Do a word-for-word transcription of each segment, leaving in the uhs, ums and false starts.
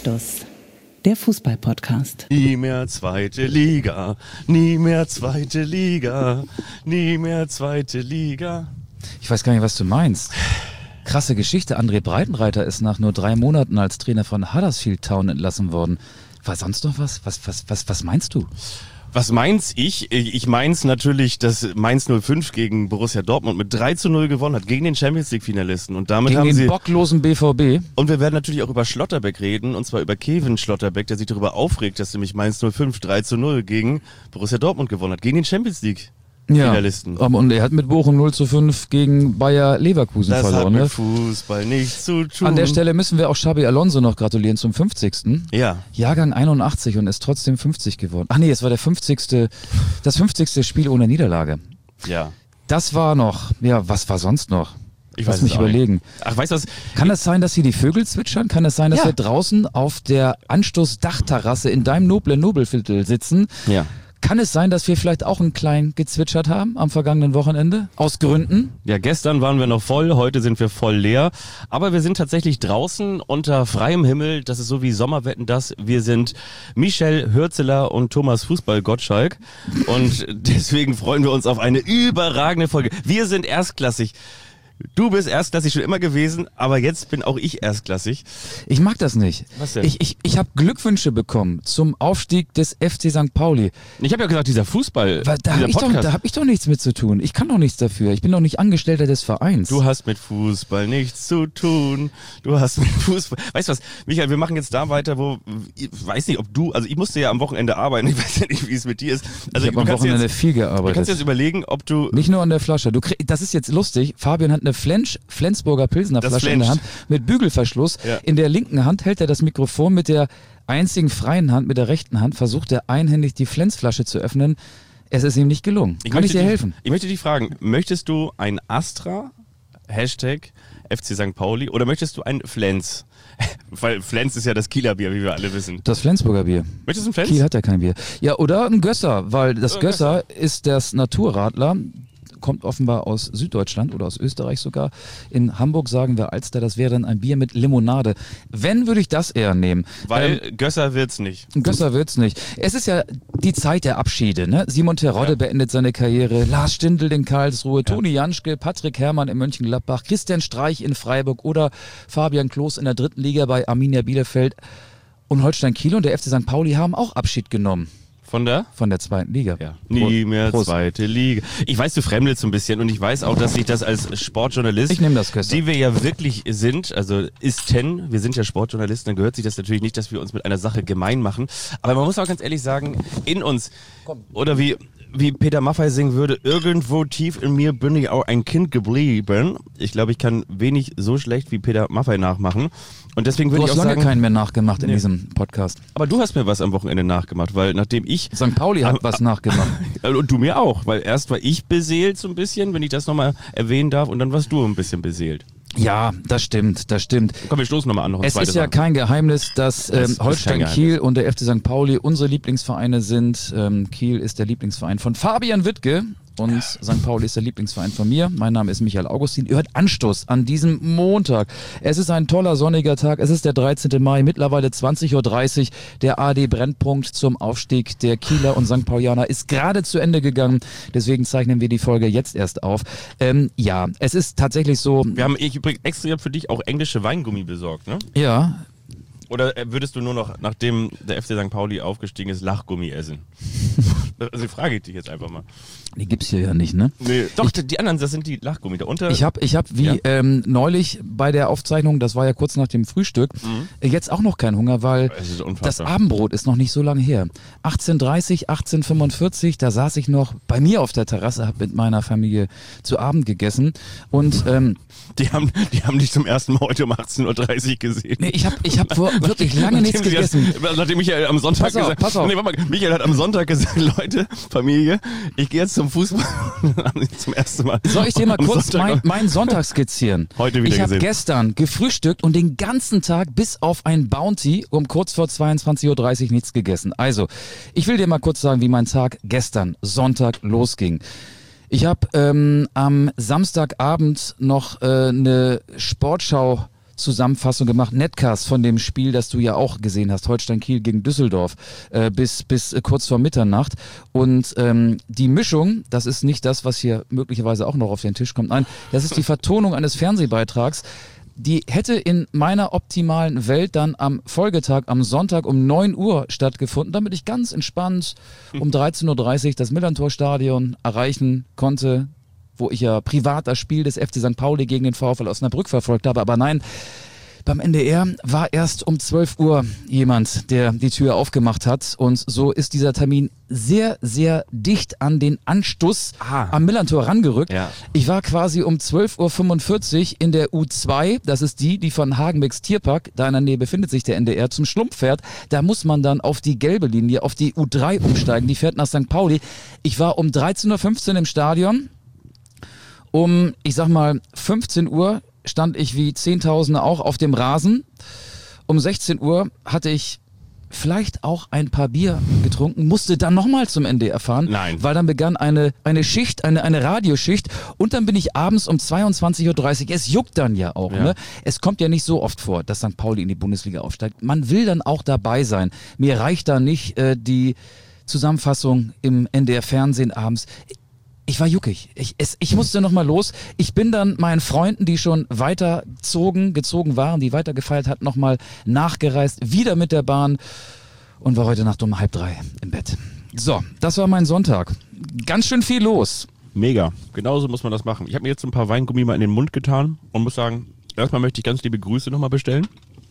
Anstoß, der Fußball-Podcast. Nie mehr zweite Liga, nie mehr zweite Liga, nie mehr zweite Liga. Ich weiß gar nicht, was du meinst. Krasse Geschichte. André Breitenreiter ist nach nur drei Monaten als Trainer von Huddersfield Town entlassen worden. War sonst noch was? Was, was, was, was meinst du? Was meins ich? Ich meins natürlich, dass Mainz null fünf gegen Borussia Dortmund mit drei zu null gewonnen hat, gegen den Champions League Finalisten. Und damit gegen haben den sie bocklosen B V B. Und wir werden natürlich auch über Schlotterbeck reden, und zwar über Kevin Schlotterbeck, der sich darüber aufregt, dass nämlich Mainz null fünf drei zu null gegen Borussia Dortmund gewonnen hat, gegen den Champions League Finalisten. Ja, und er hat mit Bochum null zu fünf gegen Bayer Leverkusen das verloren. Das hat mit ne? Fußball nichts zu tun. An der Stelle müssen wir auch Xabi Alonso noch gratulieren zum fünfzigsten Ja. Jahrgang einundachtzig und ist trotzdem fünfzig geworden. Ach nee, es war der fünfzigste das fünfzigste Spiel ohne Niederlage. Ja. Das war noch, ja, was war sonst noch? Ich Lass weiß mich es auch überlegen. nicht. Ach, weißt du was? Kann es sein, dass hier die Vögel zwitschern? Kann es sein, dass Ja. wir draußen auf der Anstoß-Dachterrasse in deinem noblen Nobelviertel sitzen? Ja. Kann es sein, dass wir vielleicht auch ein klein gezwitschert haben am vergangenen Wochenende? Aus Gründen? Ja, gestern waren wir noch voll, heute sind wir voll leer. Aber wir sind tatsächlich draußen unter freiem Himmel. Das ist so wie Sommerwetten das. Wir sind Michel Hürzeler und Thomas Fußball-Gottschalk. Und deswegen freuen wir uns auf eine überragende Folge. Wir sind erstklassig. Du bist erstklassig schon immer gewesen, aber jetzt bin auch ich erstklassig. Ich mag das nicht. Was denn? Ich, ich, ich habe Glückwünsche bekommen zum Aufstieg des F C Sankt Pauli. Ich habe ja gesagt, dieser Fußball, Weil da dieser habe ich, doch- Podcast. da hab ich doch nichts mit zu tun. Ich kann doch nichts dafür. Ich bin doch nicht Angestellter des Vereins. Du hast mit Fußball nichts zu tun. Du hast mit Fußball... Weißt du was, Michael, wir machen jetzt da weiter, wo... Ich weiß nicht, ob du... Also ich musste ja am Wochenende arbeiten. Ich weiß ja nicht, wie es mit dir ist. Also ich habe am kannst Wochenende jetzt, viel Du kannst gearbeitet. jetzt überlegen, ob du... Nicht nur an der Flasche. Du krieg, das ist jetzt lustig. Fabian hat eine Flensch, Flensburger Pilsener Das Flasche in der Hand flenscht. mit Bügelverschluss. Ja. In der linken Hand hält er das Mikrofon, mit der einzigen freien Hand, mit der rechten Hand, versucht er einhändig die Flensflasche zu öffnen. Es ist ihm nicht gelungen. Kann ich möchte dir dich- helfen? Ich möchte dich fragen, möchtest du ein Astra, Hashtag F C Sankt Pauli, oder möchtest du ein Flens? Weil Flens ist ja das Kieler Bier, wie wir alle wissen. Das Flensburger Bier. Möchtest du ein Flens? Kiel hat ja kein Bier. Ja, oder ein Gösser, weil das Oder ein Gösser ist das Naturradler, kommt offenbar aus Süddeutschland oder aus Österreich sogar. In Hamburg sagen wir Alster, das wäre dann ein Bier mit Limonade. Wenn, würde ich das eher nehmen. Weil Ähm, Gösser wird's nicht. Ein Gösser wird's nicht. Es ist ja die Zeit der Abschiede. Ne? Simon Terodde Ja. beendet seine Karriere, Lars Stindl in Karlsruhe, Toni Janschke, Patrick Herrmann in Mönchengladbach, Christian Streich in Freiburg oder Fabian Klos in der dritten Liga bei Arminia Bielefeld. Und Holstein Kiel und der F C Sankt Pauli haben auch Abschied genommen Von der? von der zweiten Liga. Ja. Nie mehr Prost. zweite Liga. Ich weiß, du fremdelst so ein bisschen, und ich weiß auch, dass ich das als Sportjournalist, Ich nehme das, Köster. die wir ja wirklich sind, also ist ten, wir sind ja Sportjournalisten, dann gehört sich das natürlich nicht, dass wir uns mit einer Sache gemein machen. Aber man muss auch ganz ehrlich sagen, in uns, oder wie, wie Peter Maffay singen würde, irgendwo tief in mir bin ich auch ein Kind geblieben. Ich glaube, ich kann wenig so schlecht wie Peter Maffay nachmachen. Und deswegen würde Du ich hast auch lange sagen, keinen mehr nachgemacht in Nee. diesem Podcast. aber du hast mir was am Wochenende nachgemacht, weil nachdem ich Sankt Pauli hat Ah, was nachgemacht. und du mir auch, weil erst war ich beseelt so ein bisschen, wenn ich das nochmal erwähnen darf, und dann warst du ein bisschen beseelt. Ja, das stimmt, das stimmt. Komm, wir stoßen nochmal an. Noch ein Es zweites ist ja Mal. kein Geheimnis, dass ähm, Es ist kein Holstein Geheimnis. Kiel und der F C Sankt Pauli unsere Lieblingsvereine sind. Ähm, Kiel ist der Lieblingsverein von Fabian Wittke und Sankt Pauli ist der Lieblingsverein von mir. Mein Name ist Michael Augustin. Ihr hört Anstoß an diesem Montag. Es ist ein toller sonniger Tag. Es ist der dreizehnten Mai, mittlerweile zwanzig Uhr dreißig. Der A D-Brennpunkt zum Aufstieg der Kieler und Sankt Paulianer ist gerade zu Ende gegangen. Deswegen zeichnen wir die Folge jetzt erst auf. Ähm, ja, es ist tatsächlich so. Wir haben ich übrigens extra für dich auch englische Weingummi besorgt, ne? Ja, Oder äh, würdest du nur noch, nachdem der F C Sankt Pauli aufgestiegen ist, Lachgummi essen? Also frage ich dich jetzt einfach mal. die gibt's hier ja nicht, ne? Nee. Doch, die anderen, das sind die Lachgummi. Da unter. Ich habe, ich hab wie Ja. ähm, neulich bei der Aufzeichnung, das war ja kurz nach dem Frühstück, äh, jetzt auch noch keinen Hunger, weil Es ist das unfassbar. Abendbrot ist noch nicht so lange her. achtzehn Uhr dreißig, achtzehn Uhr fünfundvierzig, da saß ich noch bei mir auf der Terrasse, habe mit meiner Familie zu Abend gegessen und ähm, Die haben, die haben dich zum ersten Mal heute um achtzehn Uhr dreißig gesehen. nee, ich habe ich hab vor- wirklich lange nichts Nachdem sie gegessen. Das, nachdem Michael am Sonntag Pass auf, gesagt pass auf. Nee, warte mal, Michael hat am Sonntag gesagt, Leute, Familie, ich gehe jetzt zum Fußball. Haben sie zum ersten Mal. Soll ich dir mal am kurz Sonntag- mein, meinen Sonntag skizzieren? Heute wieder Ich habe gesehen. gestern gefrühstückt und den ganzen Tag bis auf ein Bounty um kurz vor zweiundzwanzig Uhr dreißig nichts gegessen. Also, ich will dir mal kurz sagen, wie mein Tag gestern, Sonntag, losging. Ich habe ähm, am Samstagabend noch äh, eine Sportschau Zusammenfassung gemacht, Netcast von dem Spiel, das du ja auch gesehen hast, Holstein Kiel gegen Düsseldorf, äh, bis, bis äh, kurz vor Mitternacht. Und ähm, die Mischung, das ist nicht das, was hier möglicherweise auch noch auf den Tisch kommt, nein, das ist die Vertonung eines Fernsehbeitrags. Die hätte in meiner optimalen Welt dann am Folgetag, am Sonntag um neun Uhr stattgefunden, damit ich ganz entspannt um dreizehn Uhr dreißig das Millerntor-Stadion erreichen konnte, wo ich ja privat das Spiel des F C Sankt Pauli gegen den VfL Osnabrück verfolgt habe. Aber nein, beim N D R war erst um zwölf Uhr jemand, der die Tür aufgemacht hat. Und so ist dieser Termin sehr, sehr dicht an den Anstoß Ah. am Millerntor rangerückt. Ja. Ich war quasi um zwölf Uhr fünfundvierzig in der U zwei, das ist die, die von Hagenbecks Tierpark, da in der Nähe befindet sich der N D R, zum Schlumpf fährt. Da muss man dann auf die gelbe Linie, auf die U drei umsteigen, die fährt nach Sankt Pauli. Ich war um dreizehn Uhr fünfzehn im Stadion. Um, ich sag mal, fünfzehn Uhr stand ich wie Zehntausende auch auf dem Rasen. Um sechzehn Uhr hatte ich vielleicht auch ein paar Bier getrunken, musste dann nochmal zum N D R fahren, Nein. weil dann begann eine, eine Schicht, eine, eine Radioschicht und dann bin ich abends um zweiundzwanzig Uhr dreißig, es juckt dann ja auch, Ja. ne? Es kommt ja nicht so oft vor, dass Sankt Pauli in die Bundesliga aufsteigt. Man will dann auch dabei sein. Mir reicht da nicht äh, die Zusammenfassung im N D R-Fernsehen abends. Ich war juckig. Ich, es, ich musste nochmal los. Ich bin dann meinen Freunden, die schon weiterzogen, gezogen waren, die weiter gefeiert hatten, nochmal nachgereist, wieder mit der Bahn und war heute Nacht um halb drei im Bett. So, das war mein Sonntag. Ganz schön viel los. Mega. Genauso muss man das machen. Ich habe mir jetzt ein paar Weingummi mal in den Mund getan und muss sagen, erstmal möchte ich ganz liebe Grüße nochmal bestellen.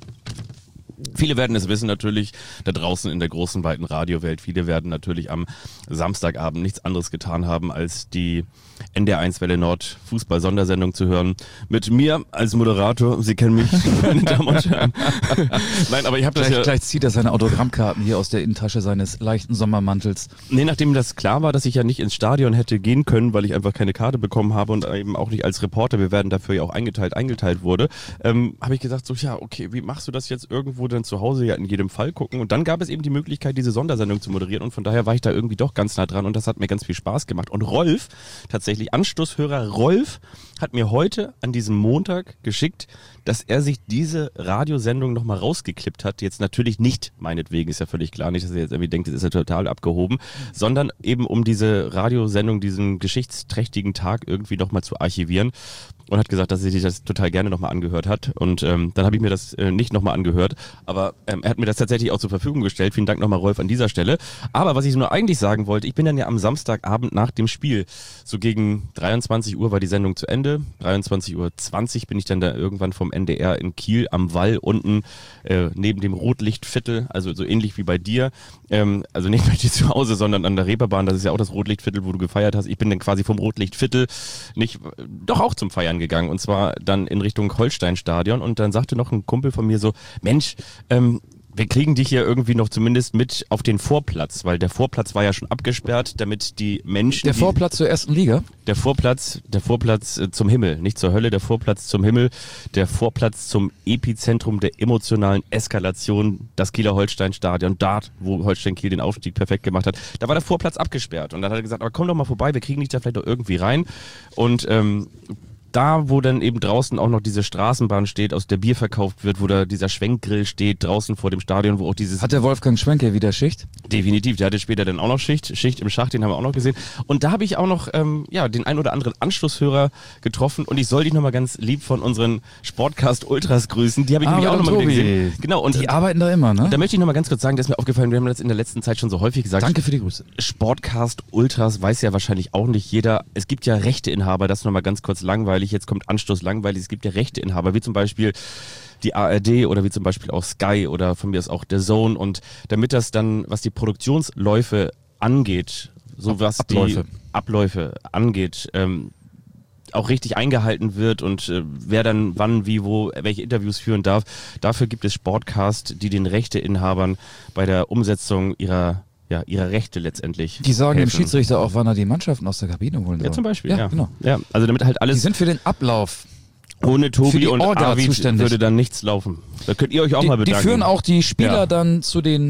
Viele werden es wissen natürlich, da draußen in der großen, weiten Radiowelt, viele werden natürlich am Samstagabend nichts anderes getan haben, als die N D R eins Welle Nord Fußball-Sondersendung zu hören. Mit mir als Moderator, Sie kennen mich, meine Damen und Herren. Nein, aber ich habe das Gleich, ja... gleich zieht er seine Autogrammkarten hier aus der Innentasche seines leichten Sommermantels. Nee, nachdem das klar war, dass ich ja nicht ins Stadion hätte gehen können, weil ich einfach keine Karte bekommen habe und eben auch nicht als Reporter, wir werden dafür ja auch eingeteilt, eingeteilt wurde, ähm, habe ich gesagt so, ja, okay, wie machst du das jetzt irgendwo dann zu Hause ja in jedem Fall gucken? Und dann gab es eben die Möglichkeit, diese Sondersendung zu moderieren und von daher war ich da irgendwie doch ganz nah dran und das hat mir ganz viel Spaß gemacht. Und Rolf, tatsächlich Anstoßhörer Rolf, hat mir heute an diesem Montag geschickt, dass er sich diese Radiosendung nochmal rausgeklippt hat. Jetzt natürlich nicht, meinetwegen, ist ja völlig klar, nicht, dass er jetzt irgendwie denkt, das ist ja total abgehoben, sondern eben um diese Radiosendung, diesen geschichtsträchtigen Tag irgendwie nochmal zu archivieren und hat gesagt, dass er sich das total gerne nochmal angehört hat. Und ähm, dann habe ich mir das äh, nicht nochmal angehört, aber ähm, er hat mir das tatsächlich auch zur Verfügung gestellt. Vielen Dank nochmal, Rolf, an dieser Stelle. Aber was ich nur eigentlich sagen wollte, ich bin dann ja am Samstagabend nach dem Spiel, so gegen dreiundzwanzig Uhr war die Sendung zu Ende, dreiundzwanzig Uhr zwanzig bin ich dann da irgendwann vom N D R in Kiel am Wall unten äh, neben dem Rotlichtviertel, also so ähnlich wie bei dir, ähm, also nicht bei dir zu Hause, sondern an der Reeperbahn, das ist ja auch das Rotlichtviertel, wo du gefeiert hast. Ich bin dann quasi vom Rotlichtviertel nicht, doch auch zum Feiern gegangen und zwar dann in Richtung Holsteinstadion und dann sagte noch ein Kumpel von mir so, Mensch, ähm, wir kriegen dich hier irgendwie noch zumindest mit auf den Vorplatz, weil der Vorplatz war ja schon abgesperrt, damit die Menschen... Der Vorplatz zur ersten Liga? Der Vorplatz, der Vorplatz äh, zum Himmel, nicht zur Hölle, der Vorplatz zum Himmel, der Vorplatz zum Epizentrum der emotionalen Eskalation, das Kieler Holstein-Stadion, dort, wo Holstein Kiel den Aufstieg perfekt gemacht hat. Da war der Vorplatz abgesperrt und dann hat er gesagt, aber komm doch mal vorbei, wir kriegen dich da vielleicht doch irgendwie rein und ähm, da, wo dann eben draußen auch noch diese Straßenbahn steht, aus der Bier verkauft wird, wo da dieser Schwenkgrill steht, draußen vor dem Stadion, wo auch dieses... Hat der Wolfgang Schwenke wieder Schicht? Definitiv, der hatte später dann auch noch Schicht, Schicht im Schacht, den haben wir auch noch gesehen. Und da habe ich auch noch ähm, ja, den ein oder anderen Anschlusshörer getroffen und ich soll dich nochmal ganz lieb von unseren Sportcast Ultras grüßen, die habe ich nämlich auch nochmal gesehen. Genau, und die arbeiten da immer, ne? Da möchte ich nochmal ganz kurz sagen, das ist mir aufgefallen, wir haben das in der letzten Zeit schon so häufig gesagt. Danke für die Grüße. Sportcast Ultras weiß ja wahrscheinlich auch nicht jeder. Es gibt ja Rechteinhaber, das nochmal ganz kurz langweilig, jetzt kommt Anstoß langweilig, es gibt ja Rechteinhaber, wie zum Beispiel die A R D oder wie zum Beispiel auch Sky oder von mir ist auch der Zone und damit das dann, was die Produktionsläufe angeht, so was Abläufe. die Abläufe angeht, ähm, auch richtig eingehalten wird und äh, wer dann wann, wie, wo, welche Interviews führen darf. Dafür gibt es Sportcast, die den Rechteinhabern bei der Umsetzung ihrer ja, ihrer Rechte letztendlich Die sagen helfen. dem Schiedsrichter auch, wann er die Mannschaften aus der Kabine holen soll. Ja, zum Beispiel, ja. ja. Genau. Ja, also damit halt Die alles sind für den Ablauf. ohne für Tobi die und Orga Arvid zuständig. würde dann nichts laufen. Da könnt ihr euch auch Die, mal die bedanken. führen auch die Spieler Ja. dann zu den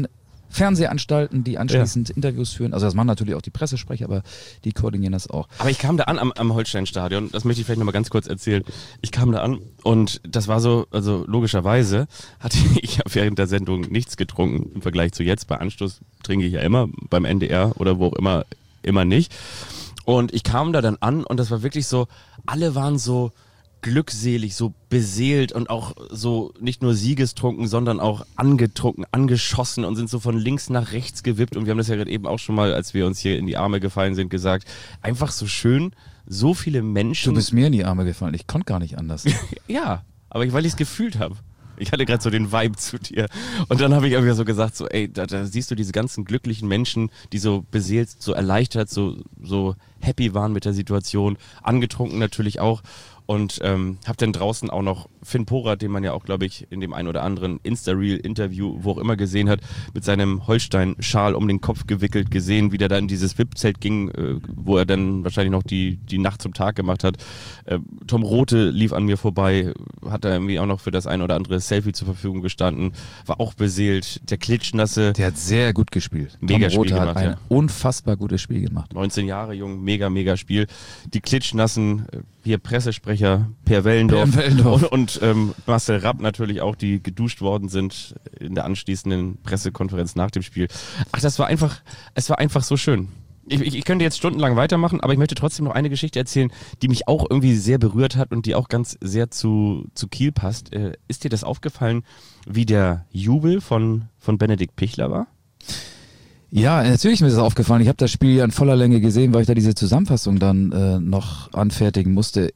Fernsehanstalten, die anschließend ja. Interviews führen. Also das machen natürlich auch die Pressesprecher, aber die koordinieren das auch. Aber ich kam da an am, am Holstein-Stadion, das möchte ich vielleicht nochmal ganz kurz erzählen. Ich kam da an und das war so, also logischerweise hatte ich ja während der Sendung nichts getrunken im Vergleich zu jetzt. Bei Anstoß trinke ich ja immer, beim N D R oder wo auch immer, immer nicht. Und ich kam da dann an und das war wirklich so, alle waren so glückselig, so beseelt und auch so nicht nur siegestrunken, sondern auch angetrunken, angeschossen und sind so von links nach rechts gewippt. Und wir haben das ja gerade eben auch schon mal, als wir uns hier in die Arme gefallen sind, gesagt, einfach so schön, so viele Menschen. Du bist mir in die Arme gefallen, ich konnte gar nicht anders. Ja, aber ich, weil ich es gefühlt habe. Ich hatte gerade so den Vibe zu dir. Und dann habe ich irgendwie so gesagt, so ey, da, da siehst du diese ganzen glücklichen Menschen, die so beseelt, so erleichtert, so, so happy waren mit der Situation, angetrunken natürlich auch. Und ähm, hab dann draußen auch noch Finn Porat, den man ja auch, glaube ich, in dem ein oder anderen Insta-Reel-Interview, wo auch immer gesehen hat, mit seinem Holstein-Schal um den Kopf gewickelt gesehen, wie der da in dieses V I P-Zelt ging, äh, wo er dann wahrscheinlich noch die, die Nacht zum Tag gemacht hat. Äh, Tom Rothe lief an mir vorbei, hat da irgendwie auch noch für das ein oder andere Selfie zur Verfügung gestanden, war auch beseelt. Der Klitschnasse. Der hat sehr gut gespielt. Mega Tom Rothe Spiel hat gemacht, ein ja. unfassbar gutes Spiel gemacht. neunzehn Jahre jung, mega, mega Spiel. Die Klitschnassen, äh, hier Pressesprecher Per Wellendorf, Per Wellendorf. und, und ähm, Marcel Rapp natürlich auch, die geduscht worden sind in der anschließenden Pressekonferenz nach dem Spiel. Ach, das war einfach, es war einfach so schön. Ich, ich, ich könnte jetzt stundenlang weitermachen, aber ich möchte trotzdem noch eine Geschichte erzählen, die mich auch irgendwie sehr berührt hat und die auch ganz sehr zu, zu Kiel passt. Äh, ist dir das aufgefallen, wie der Jubel von, von Benedikt Pichler war? Ja, natürlich ist mir das aufgefallen. Ich habe das Spiel ja in voller Länge gesehen, weil ich da diese Zusammenfassung dann äh, noch anfertigen musste.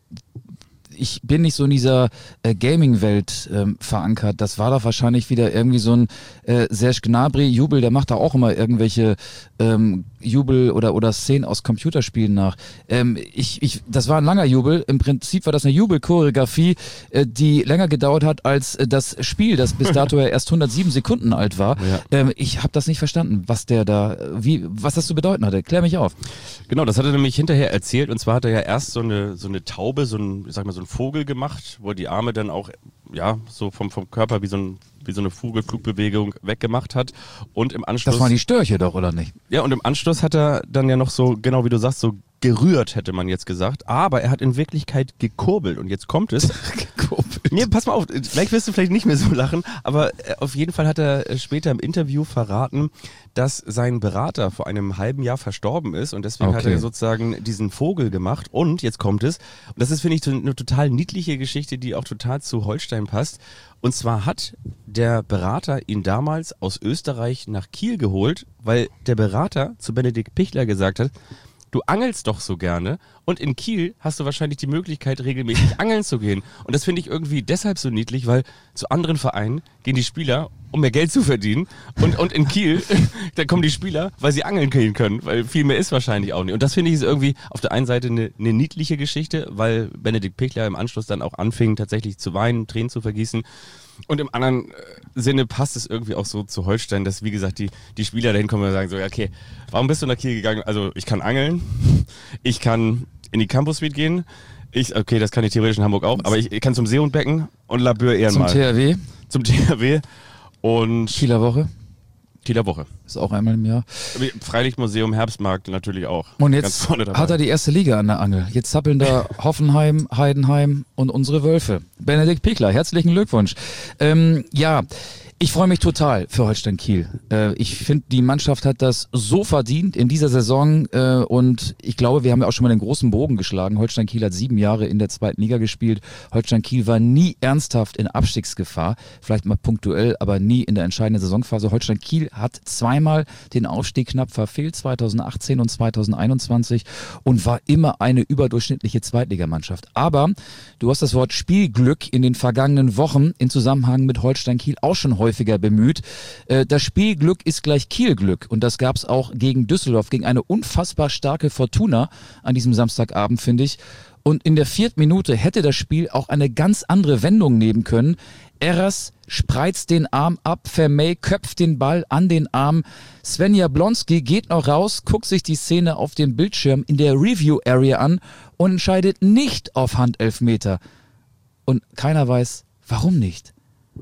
Ich bin nicht so in dieser äh, Gaming-Welt ähm, verankert. Das war doch wahrscheinlich wieder irgendwie so ein äh, Serge Gnabry-Jubel, der macht da auch immer irgendwelche ähm, Jubel oder oder Szenen aus Computerspielen nach. Ähm, ich, ich, das war ein langer Jubel. Im Prinzip war das eine Jubelchoreografie, äh, die länger gedauert hat als äh, das Spiel, das bis dato ja erst hundertsieben Sekunden alt war. Ja. Ähm, ich habe das nicht verstanden, was der da, wie, was das zu bedeuten hatte. Klär mich auf. Genau, das hat er nämlich hinterher erzählt. Und zwar hat er ja erst so eine so eine Taube, so ein, ich sag mal so ein Vogel gemacht, wo er die Arme dann auch ja so vom vom Körper wie so ein wie so eine Vogelflugbewegung weggemacht hat und im Anschluss... Das waren die Störche doch, oder nicht? Ja, und im Anschluss hat er dann ja noch so, genau wie du sagst, so gerührt, hätte man jetzt gesagt, aber er hat in Wirklichkeit gekurbelt und jetzt kommt es. Gekurbelt? Nee, pass mal auf, vielleicht wirst du vielleicht nicht mehr so lachen, aber auf jeden Fall hat er später im Interview verraten, dass sein Berater vor einem halben Jahr verstorben ist und deswegen okay. hat er sozusagen diesen Vogel gemacht und jetzt kommt es, und das ist, finde ich, so eine total niedliche Geschichte, die auch total zu Holstein passt. Und zwar hat der Berater ihn damals aus Österreich nach Kiel geholt, weil der Berater zu Benedikt Pichler gesagt hat, du angelst doch so gerne und in Kiel hast du wahrscheinlich die Möglichkeit, regelmäßig angeln zu gehen. Und das finde ich irgendwie deshalb so niedlich, weil zu anderen Vereinen gehen die Spieler, um mehr Geld zu verdienen. Und, und in Kiel, da kommen die Spieler, weil sie angeln gehen können, weil viel mehr ist wahrscheinlich auch nicht. Und das finde ich ist irgendwie auf der einen Seite eine, eine niedliche Geschichte, weil Benedikt Pichler im Anschluss dann auch anfing, tatsächlich zu weinen, Tränen zu vergießen. Und im anderen Sinne passt es irgendwie auch so zu Holstein, dass, wie gesagt, die, die Spieler dahin kommen und sagen so, okay, warum bist du nach Kiel gegangen? Also ich kann angeln, ich kann in die Campus Suite gehen, ich, okay, das kann ich theoretisch in Hamburg auch, aber ich, ich kann zum Seehundbecken und Labeur Ehrenmal. Zum T R W? Zum T R W und... Kieler Woche? Kieler Woche. Ist auch einmal im Jahr. Freilichtmuseum, Herbstmarkt natürlich auch. Und jetzt hat er die erste Liga an der Angel. Jetzt zappeln da Hoffenheim, Heidenheim und unsere Wölfe. Benedikt Pichler, herzlichen Glückwunsch. Ähm, ja, ich freue mich total für Holstein Kiel. Äh, ich finde, die Mannschaft hat das so verdient in dieser Saison äh, und ich glaube, wir haben ja auch schon mal den großen Bogen geschlagen. Holstein Kiel hat sieben Jahre in der zweiten Liga gespielt. Holstein Kiel war nie ernsthaft in Abstiegsgefahr, vielleicht mal punktuell, aber nie in der entscheidenden Saisonphase. Holstein Kiel hat zweimal den Aufstieg knapp verfehlt, zweitausendachtzehn und zweitausendeinundzwanzig, und war immer eine überdurchschnittliche Zweitligamannschaft. Aber du hast das Wort Spielglück in den vergangenen Wochen in Zusammenhang mit Holstein Kiel auch schon häufig häufiger bemüht. Das Spielglück ist gleich Kielglück und das gab es auch gegen Düsseldorf, gegen eine unfassbar starke Fortuna an diesem Samstagabend, finde ich. Und in der vierten Minute hätte das Spiel auch eine ganz andere Wendung nehmen können. Eras spreizt den Arm ab, Vermey köpft den Ball an den Arm. Sven Jablonski geht noch raus, guckt sich die Szene auf dem Bildschirm in der Review-Area an und entscheidet nicht auf Handelfmeter. Und keiner weiß, warum nicht.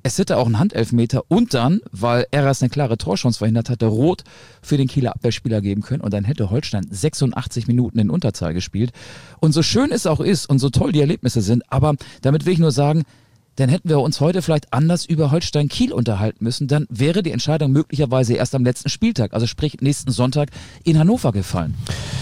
es hätte auch einen Handelfmeter und dann, weil Eras eine klare Torchance verhindert hatte, Rot für den Kieler Abwehrspieler geben können und dann hätte Holstein sechsundachtzig Minuten in Unterzahl gespielt. Und so schön es auch ist und so toll die Erlebnisse sind, aber damit will ich nur sagen, dann hätten wir uns heute vielleicht anders über Holstein-Kiel unterhalten müssen. Dann wäre die Entscheidung möglicherweise erst am letzten Spieltag, also sprich nächsten Sonntag in Hannover gefallen.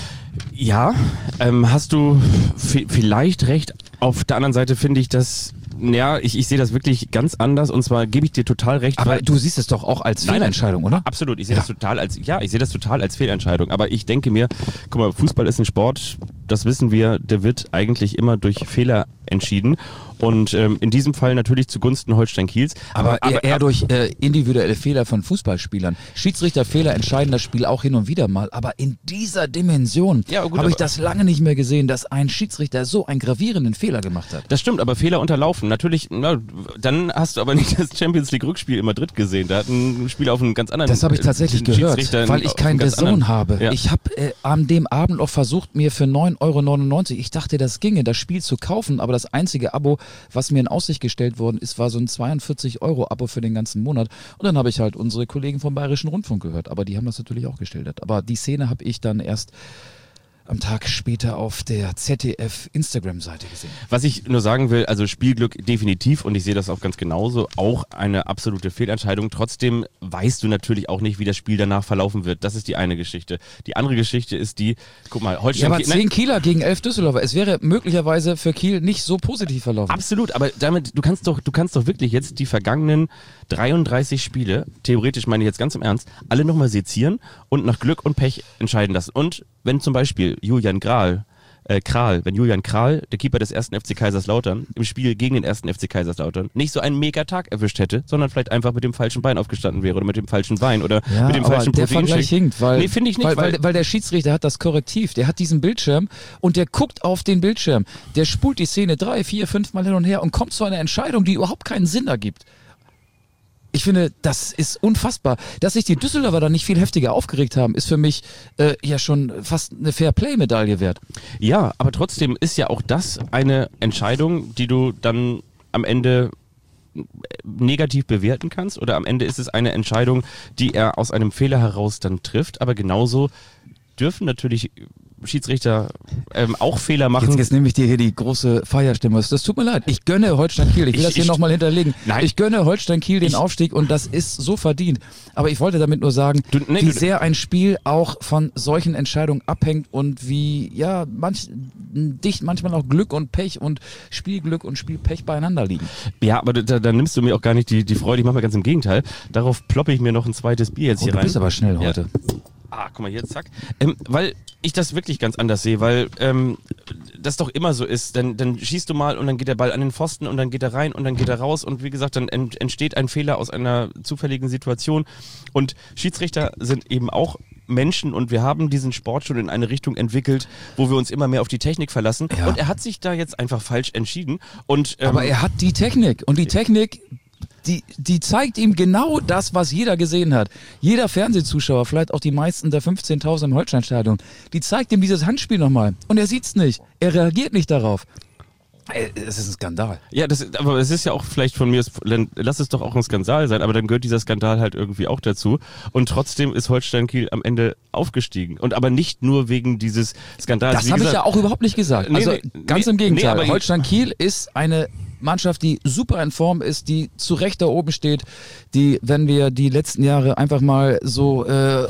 Ja, ähm, hast du f- vielleicht recht. Auf der anderen Seite finde ich das, ja, ich, ich sehe das wirklich ganz anders und zwar gebe ich dir total recht. Aber weil, du siehst es doch auch als Fehlentscheidung, oder? Absolut, ich sehe Ja. das total als, ja, ich sehe das total als Fehlentscheidung. Aber ich denke mir, guck mal, Fußball ist ein Sport, das wissen wir, der wird eigentlich immer durch Fehler entschieden. Und ähm, in diesem Fall natürlich zugunsten Holstein-Kiels. Aber, aber eher, eher durch äh, individuelle Fehler von Fußballspielern. Schiedsrichterfehler entscheiden das Spiel auch hin und wieder mal. Aber in dieser Dimension Ja, gut, habe ich aber- das lange nicht mehr gesehen, dass ein Schiedsrichter so einen gravierenden Fehler gemacht hat. Das stimmt, aber Fehler unterlaufen. Natürlich, na, dann hast du aber nicht das Champions League Rückspiel in Madrid gesehen. Da hat ein Spieler auf einen ganz anderen Das habe ich tatsächlich äh, gehört, Schiedsrichter weil ich auf keinen einen ganz Sohn anderen- habe. Ja. Ich habe äh, an dem Abend auch versucht, mir für neun Euro neunundneunzig, ich dachte, das ginge, das Spiel zu kaufen, aber das einzige Abo, was mir in Aussicht gestellt worden ist, war so ein zweiundvierzig Euro Abo für den ganzen Monat. Und dann habe ich halt unsere Kollegen vom Bayerischen Rundfunk gehört, aber die haben das natürlich auch gestellt. Aber die Szene habe ich dann erst am Tag später auf der Z D F-Instagram-Seite gesehen. Was ich nur sagen will, also Spielglück definitiv und ich sehe das auch ganz genauso, auch eine absolute Fehlentscheidung. Trotzdem weißt du natürlich auch nicht, wie das Spiel danach verlaufen wird. Das ist die eine Geschichte. Die andere Geschichte ist die, guck mal, Ja, Holstein... aber Nein, zehn Kieler gegen elf Düsseldorfer. Es wäre möglicherweise für Kiel nicht so positiv verlaufen. absolut, aber damit, du kannst doch, du kannst doch wirklich jetzt die vergangenen dreiunddreißig Spiele, theoretisch meine ich jetzt ganz im Ernst, alle nochmal sezieren und nach Glück und Pech entscheiden lassen. Und wenn zum Beispiel Julian Grahl, äh, Kral, wenn Julian Kral, der Keeper des ersten F C Kaiserslautern, im Spiel gegen den ersten F C Kaiserslautern nicht so einen Mega-Tag erwischt hätte, sondern vielleicht einfach mit dem falschen Bein aufgestanden wäre oder mit dem falschen Wein oder Ja, mit dem aber falschen der Vergleich Proteinshake. hinkt, weil, Nee, finde ich nicht, weil, weil- weil, weil der Schiedsrichter hat das Korrektiv, der hat diesen Bildschirm und der guckt auf den Bildschirm, der spult die Szene drei, vier, fünf Mal hin und her und kommt zu einer Entscheidung, die überhaupt keinen Sinn ergibt. Ich finde, das ist unfassbar. Dass sich die Düsseldorfer da nicht viel heftiger aufgeregt haben, ist für mich äh, ja schon fast eine Fair-Play-Medaille wert. Ja, aber trotzdem ist ja auch das eine Entscheidung, die du dann am Ende negativ bewerten kannst oder am Ende ist es eine Entscheidung, die er aus einem Fehler heraus dann trifft, aber genauso dürfen natürlich Schiedsrichter ähm, auch Fehler machen. Jetzt, jetzt nehme ich dir hier die große Feierstimme. Das tut mir leid. Ich gönne Holstein Kiel. Ich will Ich- das hier ich- nochmal hinterlegen. Nein. Ich gönne Holstein Kiel den Ich- Aufstieg und das ist so verdient. Aber ich wollte damit nur sagen, Du- nee, wie du- sehr ein Spiel auch von solchen Entscheidungen abhängt und wie, ja, manch, dicht manchmal auch Glück und Pech und Spielglück und Spielpech beieinander liegen. Ja, aber da, da nimmst du mir auch gar nicht die, die Freude, ich mache mir ganz im Gegenteil. Darauf ploppe ich mir noch ein zweites Bier jetzt Oh, hier du rein. bist aber schnell Ja. heute. Ah, guck mal hier, zack. Ähm, weil ich das wirklich ganz anders sehe, weil ähm, das doch immer so ist. Dann, dann schießt du mal und dann geht der Ball an den Pfosten und dann geht er rein und dann geht er raus und wie gesagt, dann ent, entsteht ein Fehler aus einer zufälligen Situation. Und Schiedsrichter sind eben auch Menschen und wir haben diesen Sport schon in eine Richtung entwickelt, wo wir uns immer mehr auf die Technik verlassen. Ja. Und er hat sich da jetzt einfach falsch entschieden. Und, ähm, Aber er hat die Technik und die Technik, die, die zeigt ihm genau das, was jeder gesehen hat. Jeder Fernsehzuschauer, vielleicht auch die meisten der fünfzehntausend im Holsteinstadion, die zeigt ihm dieses Handspiel nochmal und er sieht's nicht. Er reagiert nicht darauf. Ey, Es ist ein Skandal. Ja, das, aber es ist ja auch vielleicht von mir, lass es doch auch ein Skandal sein, aber dann gehört dieser Skandal halt irgendwie auch dazu. Und trotzdem ist Holstein Kiel am Ende aufgestiegen. Und aber nicht nur wegen dieses Skandals. Das Wie habe ich gesagt, ja auch überhaupt nicht gesagt. Nee, Also nee, ganz nee, im Gegenteil. nee, aber- Holstein Kiel ist eine Mannschaft, die super in Form ist, die zu Recht da oben steht, die, wenn wir die letzten Jahre einfach mal so äh,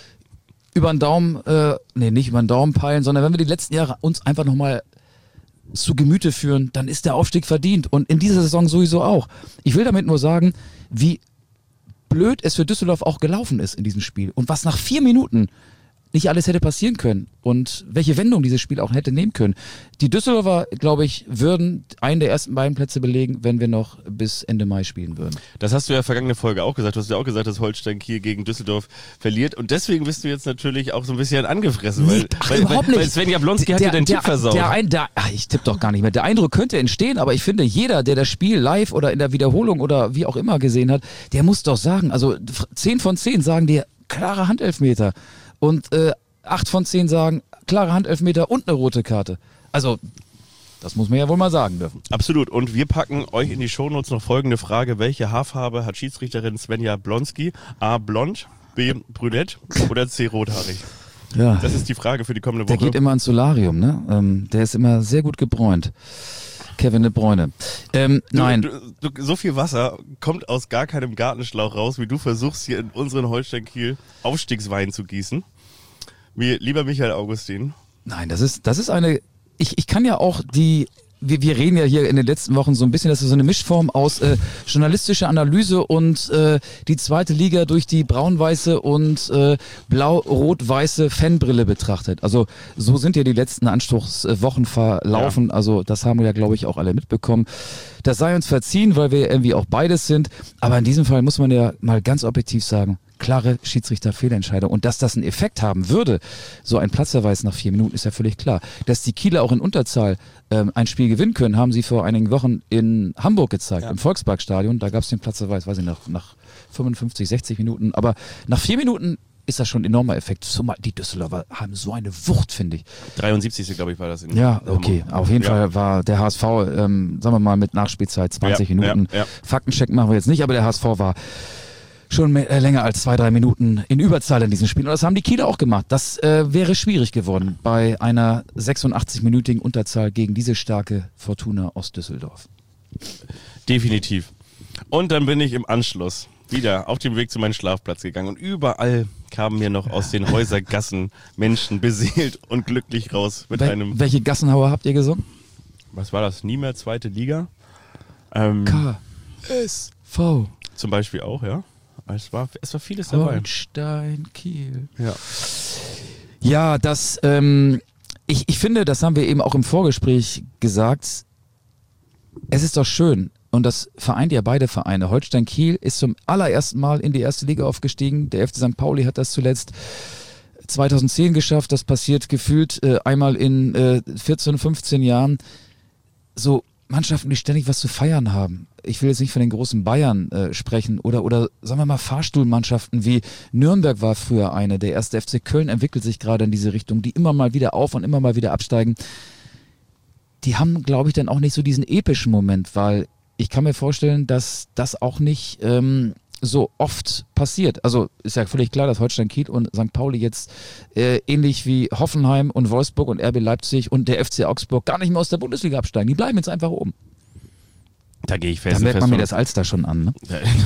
über den Daumen, äh, nee, nicht über den Daumen peilen, sondern wenn wir die letzten Jahre uns einfach nochmal zu Gemüte führen, dann ist der Aufstieg verdient. Und in dieser Saison sowieso auch. Ich will damit nur sagen, wie blöd es für Düsseldorf auch gelaufen ist in diesem Spiel. Und was nach vier Minuten nicht alles hätte passieren können und welche Wendung dieses Spiel auch hätte nehmen können. Die Düsseldorfer, glaube ich, würden einen der ersten beiden Plätze belegen, wenn wir noch bis Ende Mai spielen würden. Das hast du ja vergangene Folge auch gesagt. Du hast ja auch gesagt, dass Holstein Kiel gegen Düsseldorf verliert. Und deswegen bist du jetzt natürlich auch so ein bisschen angefressen. Nee, weil, ach, weil, überhaupt weil, nicht. weil Sven Jablonski hat dir deinen Tipp versaut. Der ein, der, ach, ich tippe doch gar nicht mehr. Der Eindruck könnte entstehen, aber ich finde, jeder, der das Spiel live oder in der Wiederholung oder wie auch immer gesehen hat, der muss doch sagen, also zehn von zehn sagen dir klare Handelfmeter und äh, acht von zehn sagen klare Handelfmeter und eine rote Karte. Also Das muss man ja wohl mal sagen dürfen. Absolut. Und wir packen euch in die Shownotes noch folgende Frage. Welche Haarfarbe hat Schiedsrichterin Svenja Blonski? A. Blond, B. Brünett oder C. Rothaarig? Ja. Das ist die Frage für die kommende Der Woche. geht immer ins Solarium, ne? Ähm, der ist immer sehr gut gebräunt. Kevin de Bruyne. Ähm, Du, nein. Du, du, so viel Wasser kommt aus gar keinem Gartenschlauch raus, wie du versuchst, hier in unseren Holstein-Kiel Aufstiegswein zu gießen. Wie, lieber Michael Augustin. Nein, das ist, das ist eine, ich, ich kann ja auch die, wir, wir reden ja hier in den letzten Wochen so ein bisschen, das ist so eine Mischform aus äh, journalistischer Analyse und äh, die zweite Liga durch die braun-weiße und äh, blau-rot-weiße Fanbrille betrachtet. Also so sind ja die letzten Anspruchswochen verlaufen, Ja. also das haben wir ja, glaube ich, auch alle mitbekommen. Das sei uns verziehen, weil wir irgendwie auch beides sind, aber in diesem Fall muss man ja mal ganz objektiv sagen, klare Schiedsrichterfehlentscheidung. Und dass das einen Effekt haben würde, so ein Platzverweis nach vier Minuten, ist ja völlig klar. Dass die Kieler auch in Unterzahl ähm, ein Spiel gewinnen können, haben sie vor einigen Wochen in Hamburg gezeigt, Ja. im Volksparkstadion. Da gab es den Platzverweis, weiß ich, nach, nach fünfundfünfzig, sechzig Minuten. Aber nach vier Minuten ist das schon ein enormer Effekt. Zumal die Düsseldorfer haben so eine Wucht, finde ich. dreiundsiebzig. glaube ich, war das. In Ja, okay. Auf jeden Ja. Fall war der H S V, ähm, sagen wir mal, mit Nachspielzeit zwanzig Ja, Minuten. ja, ja. Faktencheck machen wir jetzt nicht, aber der H S V war schon mehr, äh, länger als zwei, drei Minuten in Überzahl in diesem Spiel. Und das haben die Kieler auch gemacht. Das äh, wäre schwierig geworden bei einer sechsundachtzig-minütigen Unterzahl gegen diese starke Fortuna aus Düsseldorf. Definitiv. Und dann bin ich im Anschluss wieder auf dem Weg zu meinem Schlafplatz gegangen und überall kamen mir noch aus den Häusergassen Menschen beseelt und glücklich raus mit Wel einem, welche Gassenhauer habt ihr gesungen? was war das, nie mehr zweite Liga? Ähm, K S V zum Beispiel auch, ja. Es war, es war vieles dabei. Holstein Kiel. Ja. Ja, das, ähm, ich, ich finde, das haben wir eben auch im Vorgespräch gesagt, es ist doch schön und das vereint ja beide Vereine. Holstein Kiel ist zum allerersten Mal in die erste Liga aufgestiegen, der F C Sankt Pauli hat das zuletzt zweitausendzehn geschafft, das passiert gefühlt äh, einmal in äh, vierzehn, fünfzehn Jahren. So Mannschaften, die ständig was zu feiern haben. Ich will jetzt nicht von den großen Bayern äh, sprechen oder, oder sagen wir mal Fahrstuhlmannschaften wie Nürnberg war früher eine. Der erste F C Köln entwickelt sich gerade in diese Richtung, die immer mal wieder auf und immer mal wieder absteigen. Die haben, glaube ich, dann auch nicht so diesen epischen Moment, weil ich kann mir vorstellen, dass das auch nicht ähm, so oft passiert. Also ist ja völlig klar, dass Holstein Kiel und Sankt Pauli jetzt äh, ähnlich wie Hoffenheim und Wolfsburg und R B Leipzig und der F C Augsburg gar nicht mehr aus der Bundesliga absteigen. Die bleiben jetzt einfach oben. Da gehe ich fest. Da merkt fest man mir von- das Alster schon an, ne?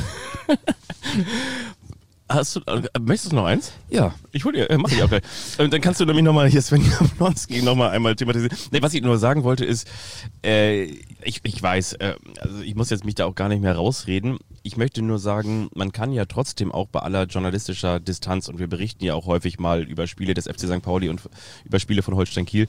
Hast du, äh, möchtest du noch eins? Ja. Ich hol dir, äh, mach ich auch gleich. Und dann kannst du nämlich nochmal hier Svenja Blonski nochmal einmal thematisieren. Nee, was ich nur sagen wollte ist, äh, ich, ich weiß, äh, also ich muss jetzt mich da auch gar nicht mehr rausreden. Ich möchte nur sagen, man kann ja trotzdem auch bei aller journalistischer Distanz, und wir berichten ja auch häufig mal über Spiele des F C Sankt Pauli und über Spiele von Holstein Kiel,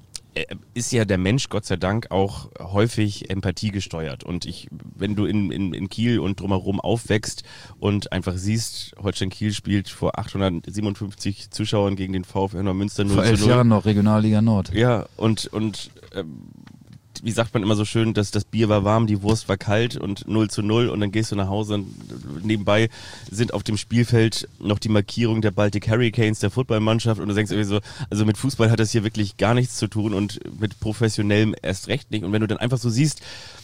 ist ja der Mensch Gott sei Dank auch häufig Empathie gesteuert. Und ich, wenn du in, in, in Kiel und drumherum aufwächst und einfach siehst, Holstein Kiel spielt vor achthundertsiebenundfünfzig Zuschauern gegen den VfL Neumünster null Vor elf zu null. Jahren noch Regionalliga Nord. Ja, und, und ähm, wie sagt man immer so schön, dass das Bier war warm, die Wurst war kalt und null zu null und dann gehst du nach Hause und nebenbei sind auf dem Spielfeld noch die Markierungen der Baltic Hurricanes, der Footballmannschaft und du denkst irgendwie so, also mit Fußball hat das hier wirklich gar nichts zu tun und mit professionellem erst recht nicht. Und wenn du dann einfach so siehst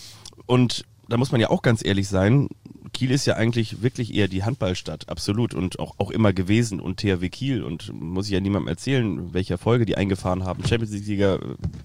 und da muss man ja auch ganz ehrlich sein, Kiel ist ja eigentlich wirklich eher die Handballstadt, absolut, und auch, auch immer gewesen und T H W Kiel und muss ich ja niemandem erzählen, welche Erfolge die eingefahren haben. Champions League-Sieger,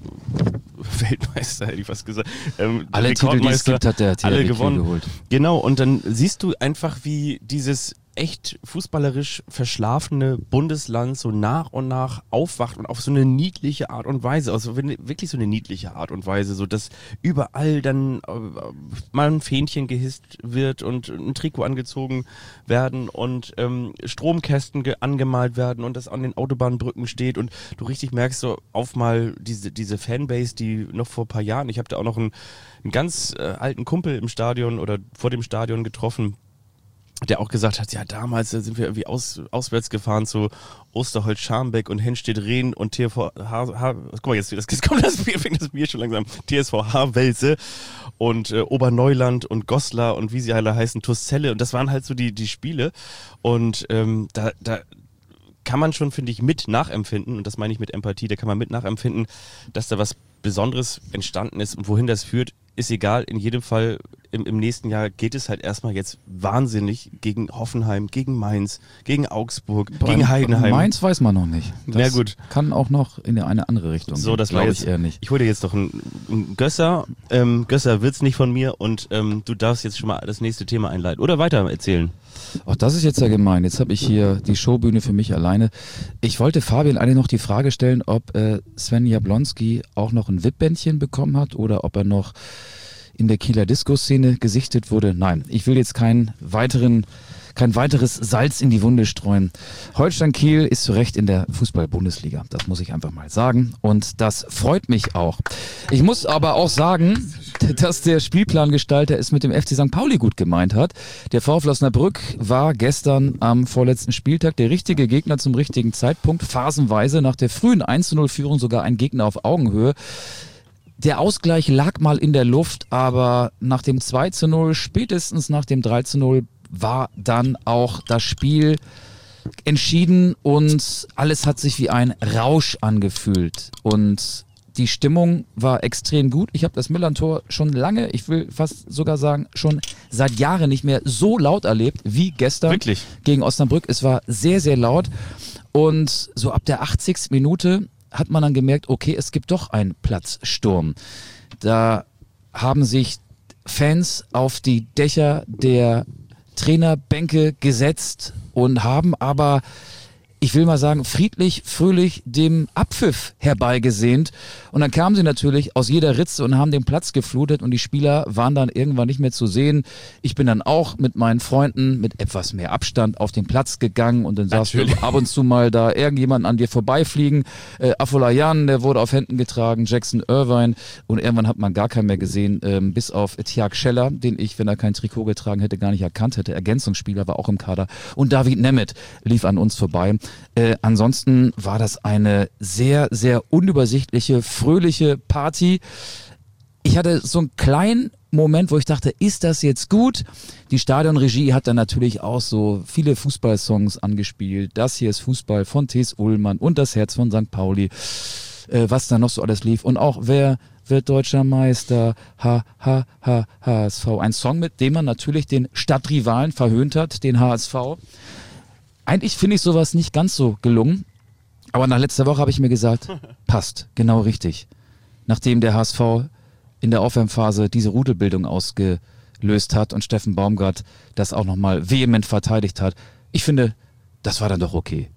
Weltmeister, hätte ich fast gesagt. Ähm, Alle Titel, die es Rekordmeister, gibt, hat der T H W alle Kiel gewonnen. geholt. Genau, und dann siehst du einfach, wie dieses echt fußballerisch verschlafene Bundesland so nach und nach aufwacht und auf so eine niedliche Art und Weise, also wirklich so eine niedliche Art und Weise, so dass überall dann äh, mal ein Fähnchen gehisst wird und ein Trikot angezogen werden und ähm, Stromkästen ge- angemalt werden und das an den Autobahnbrücken steht und du richtig merkst so auf mal diese, diese Fanbase, die noch vor ein paar Jahren, ich habe da auch noch einen, einen ganz äh, alten Kumpel im Stadion oder vor dem Stadion getroffen, der auch gesagt hat, ja damals sind wir irgendwie aus, auswärts gefahren zu Osterholz-Scharmbeck und Henstedt-Rehn und T S V H, H, guck mal jetzt, jetzt kommt das Bier, fängt das Bier schon langsam, T S V H-Welse und äh, Oberneuland und Goslar und wie sie alle heißen, Tuszelle und das waren halt so die, die Spiele und ähm, da, da kann man schon, finde ich, mit nachempfinden, und das meine ich mit Empathie, da kann man mit nachempfinden, dass da was Besonderes entstanden ist, und wohin das führt, ist egal. In jedem Fall im, im nächsten Jahr geht es halt erstmal jetzt wahnsinnig gegen Hoffenheim, gegen Mainz, gegen Augsburg, Bei gegen Heidenheim. Mainz weiß man noch nicht. Das Na gut. kann auch noch in eine andere Richtung So, das war glaube jetzt, ich eher nicht. Ich hole dir jetzt doch einen, einen Gösser. Ähm, Gösser wird's nicht von mir, und ähm, du darfst jetzt schon mal das nächste Thema einleiten oder weiter erzählen. Ach, das ist jetzt ja gemein. Jetzt habe ich hier die Showbühne für mich alleine. Ich wollte Fabian eigentlich noch die Frage stellen, ob äh, Sven Jablonski auch noch ein V I P-Bändchen bekommen hat oder ob er noch in der Kieler Disco-Szene gesichtet wurde. Nein, ich will jetzt keinen weiteren, kein weiteres Salz in die Wunde streuen. Holstein Kiel ist zu Recht in der Fußball-Bundesliga. Das muss ich einfach mal sagen. Und das freut mich auch. Ich muss aber auch sagen, dass der Spielplangestalter es mit dem F C Sankt Pauli gut gemeint hat. Der VfL Osnabrück war gestern am vorletzten Spieltag der richtige Gegner zum richtigen Zeitpunkt. Phasenweise nach der frühen eins zu null Führung sogar ein Gegner auf Augenhöhe. Der Ausgleich lag mal in der Luft, aber nach dem zwei zu null, spätestens nach dem drei zu null, war dann auch das Spiel entschieden und alles hat sich wie ein Rausch angefühlt. Und die Stimmung war extrem gut. Ich habe das Millern-Tor schon lange, ich will fast sogar sagen, schon seit Jahren nicht mehr so laut erlebt wie gestern. Wirklich? Gegen Osnabrück. Es war sehr, sehr laut. Und so ab der achtzigsten Minute hat man dann gemerkt, okay, es gibt doch einen Platzsturm. Da haben sich Fans auf die Dächer der Trainerbänke gesetzt und haben aber, ich will mal sagen, friedlich, fröhlich dem Abpfiff herbeigesehnt. Und dann kamen sie natürlich aus jeder Ritze und haben den Platz geflutet und die Spieler waren dann irgendwann nicht mehr zu sehen. Ich bin dann auch mit meinen Freunden mit etwas mehr Abstand auf den Platz gegangen und dann sahst du ab und zu mal da irgendjemand an dir vorbeifliegen. Äh, Afolayan, der wurde auf Händen getragen, Jackson Irvine und irgendwann hat man gar keinen mehr gesehen, ähm, bis auf Tiag Scheller, den ich, wenn er kein Trikot getragen hätte, gar nicht erkannt hätte. Ergänzungsspieler war auch im Kader und David Nemeth lief an uns vorbei. Äh, ansonsten war das eine sehr, sehr unübersichtliche, fröhliche Party. Ich hatte so einen kleinen Moment, wo ich dachte, ist das jetzt gut? Die Stadionregie hat dann natürlich auch so viele Fußballsongs angespielt. Das hier ist Fußball von T S Ullmann und das Herz von Sankt Pauli, äh, was da noch so alles lief. Und auch wer wird deutscher Meister, ha, ha, ha, H S V. Ein Song, mit dem man natürlich den Stadtrivalen verhöhnt hat, den H S V. Eigentlich finde ich sowas nicht ganz so gelungen, aber nach letzter Woche habe ich mir gesagt, passt, genau richtig. Nachdem der H S V in der Aufwärmphase diese Rudelbildung ausgelöst hat und Steffen Baumgart das auch nochmal vehement verteidigt hat, ich finde, das war dann doch okay.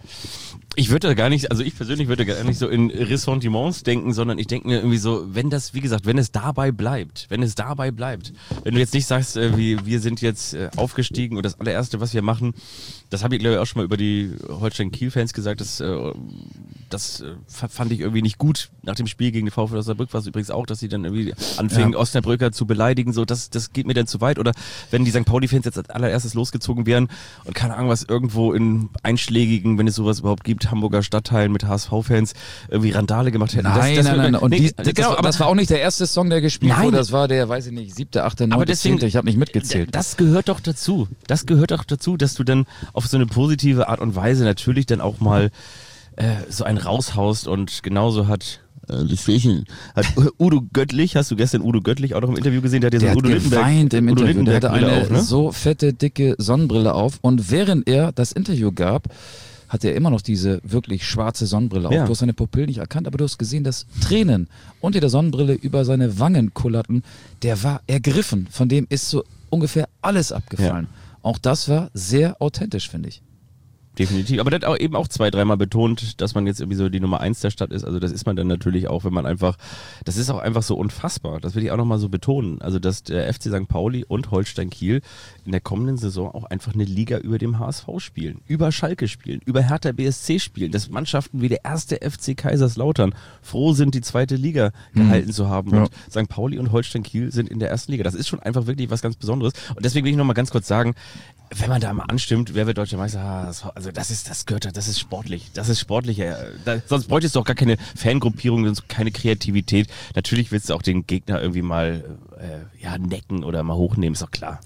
Ich würde da gar nicht, also ich persönlich würde gar nicht so in Ressentiments denken, sondern ich denke mir irgendwie so, wenn das, wie gesagt, wenn es dabei bleibt, wenn es dabei bleibt, wenn du jetzt nicht sagst, äh, wir, wir sind jetzt äh, aufgestiegen und das allererste, was wir machen, das habe ich glaube ich auch schon mal über die Holstein-Kiel-Fans gesagt, das, äh, das äh, fand ich irgendwie nicht gut nach dem Spiel gegen die VfL Osnabrück, war es übrigens auch, dass sie dann irgendwie anfingen, ja. Osnabrücker zu beleidigen, so, das, das geht mir dann zu weit. Oder wenn die Sankt Pauli-Fans jetzt als allererstes losgezogen wären und keine Ahnung, was irgendwo in einschlägigen, wenn es sowas überhaupt gibt, Hamburger Stadtteilen mit H S V-Fans irgendwie Randale gemacht hätten. Nein, das, das nein, nein, nein. Und nee, dies, das, das, genau, war, aber, das war auch nicht der erste Song, der gespielt nein, wurde. Das war der, weiß ich nicht, siebte, achte, neunte, zehnte. Ich habe nicht mitgezählt. Das gehört doch dazu. Das gehört doch dazu, dass du dann auf so eine positive Art und Weise natürlich dann auch mal äh, so einen raushaust und genauso hat Deswegen hat Udo Göttlich, hast du gestern Udo Göttlich auch noch im Interview gesehen, der hat ja so der Udo hat Lindenberg, geweint im Udo Interview, der hatte eine auch, ne? so fette, dicke Sonnenbrille auf und während er das Interview gab, hat er immer noch diese wirklich schwarze Sonnenbrille auf. Ja. Du hast seine Pupillen nicht erkannt, aber du hast gesehen, dass Tränen unter der Sonnenbrille über seine Wangen kullerten. Der war ergriffen, von dem ist so ungefähr alles abgefallen. Ja. Auch das war sehr authentisch, finde ich. Definitiv, aber der hat auch eben auch zwei, dreimal betont, dass man jetzt irgendwie so die Nummer eins der Stadt ist, also das ist man dann natürlich auch, wenn man einfach, das ist auch einfach so unfassbar, das will ich auch nochmal so betonen, also dass der F C Sankt Pauli und Holstein Kiel in der kommenden Saison auch einfach eine Liga über dem H S V spielen, über Schalke spielen, über Hertha B S C spielen, dass Mannschaften wie der erste F C Kaiserslautern froh sind, die zweite Liga gehalten mhm. zu haben und ja. Sankt Pauli und Holstein Kiel sind in der ersten Liga, das ist schon einfach wirklich was ganz Besonderes und deswegen will ich nochmal ganz kurz sagen, wenn man da mal anstimmt, wer wird deutscher Meister? Also das ist, das gehört, das ist sportlich. Das ist sportlich. Da, sonst bräuchtest du auch gar keine Fangruppierung, sonst keine Kreativität. Natürlich willst du auch den Gegner irgendwie mal äh, ja, necken oder mal hochnehmen, ist doch klar.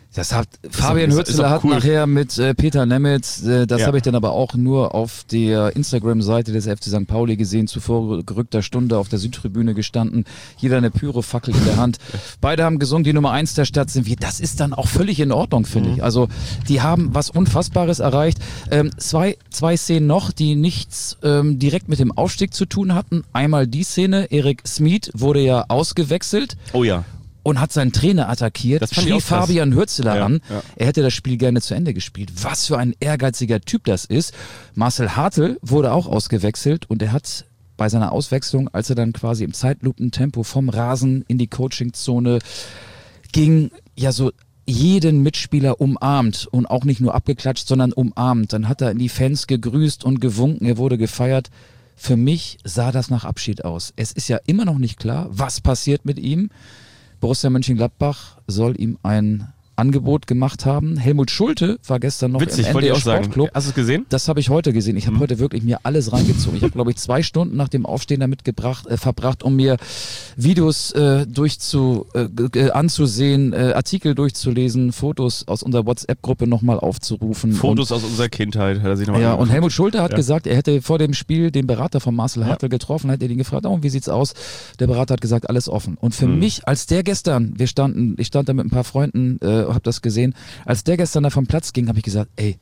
Das hat Fabian Hürzeler hat cool. nachher mit äh, Peter Nemitz, äh, das ja. habe ich dann aber auch nur auf der Instagram-Seite des F C Sankt Pauli gesehen, zu vorgerückter Stunde auf der Südtribüne gestanden, jeder eine Pyrofackel in der Hand. Beide haben gesungen, die Nummer eins der Stadt sind wir. Das ist dann auch völlig in Ordnung, finde mhm. ich. Also die haben was Unfassbares erreicht. Ähm, zwei, zwei Szenen noch, die nichts ähm, direkt mit dem Aufstieg zu tun hatten. Einmal die Szene, Erik Smit wurde ja ausgewechselt. Oh ja. Und hat seinen Trainer attackiert, schrie Fabian Hürzeler ja, an. Ja. Er hätte das Spiel gerne zu Ende gespielt. Was für ein ehrgeiziger Typ das ist. Marcel Hartl wurde auch ausgewechselt und er hat bei seiner Auswechslung, als er dann quasi im Zeitlupentempo vom Rasen in die Coachingzone ging, ja so jeden Mitspieler umarmt und auch nicht nur abgeklatscht, sondern umarmt. Dann hat er in die Fans gegrüßt und gewunken, er wurde gefeiert. Für mich sah das nach Abschied aus. Es ist ja immer noch nicht klar, was passiert mit ihm. Borussia Mönchengladbach soll ihm ein Angebot gemacht haben. Helmut Schulte war gestern noch Witzig, im N D R Sportclub. Hast du es gesehen? Das habe ich heute gesehen. Ich habe mhm. heute wirklich mir alles reingezogen. Ich habe, glaube ich, zwei Stunden nach dem Aufstehen damit gebracht, äh, verbracht, um mir Videos äh, durchzu, äh, anzusehen, äh, Artikel durchzulesen, Fotos aus unserer WhatsApp-Gruppe nochmal aufzurufen. Fotos und, aus unserer Kindheit. Hat er sich noch mal ja, und Helmut Schulte hat ja. gesagt, er hätte vor dem Spiel den Berater von Marcel Hartl ja. getroffen, hat er ihn gefragt, oh, wie sieht's aus? Der Berater hat gesagt, alles offen. Und für mhm. mich, als der gestern, wir standen, ich stand da mit ein paar Freunden, äh, habe das gesehen, als der gestern da vom Platz ging, habe ich gesagt, ey,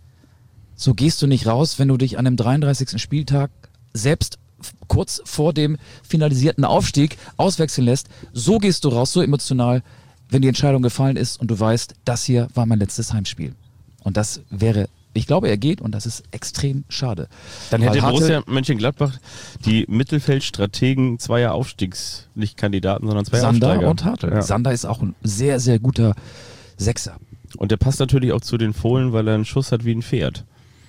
so gehst du nicht raus, wenn du dich an dem dreiunddreißigsten Spieltag selbst kurz vor dem finalisierten Aufstieg auswechseln lässt. So gehst du raus, so emotional, wenn die Entscheidung gefallen ist und du weißt, das hier war mein letztes Heimspiel. Und das wäre, ich glaube, er geht und das ist extrem schade. Dann hätte Borussia Mönchengladbach die Mittelfeldstrategen zweier Aufstiegs, nicht Kandidaten, sondern zweier Sander Aufsteiger. und Hartl. Ja. Sander ist auch ein sehr, sehr guter Sechser. Und der passt natürlich auch zu den Fohlen, weil er einen Schuss hat wie ein Pferd.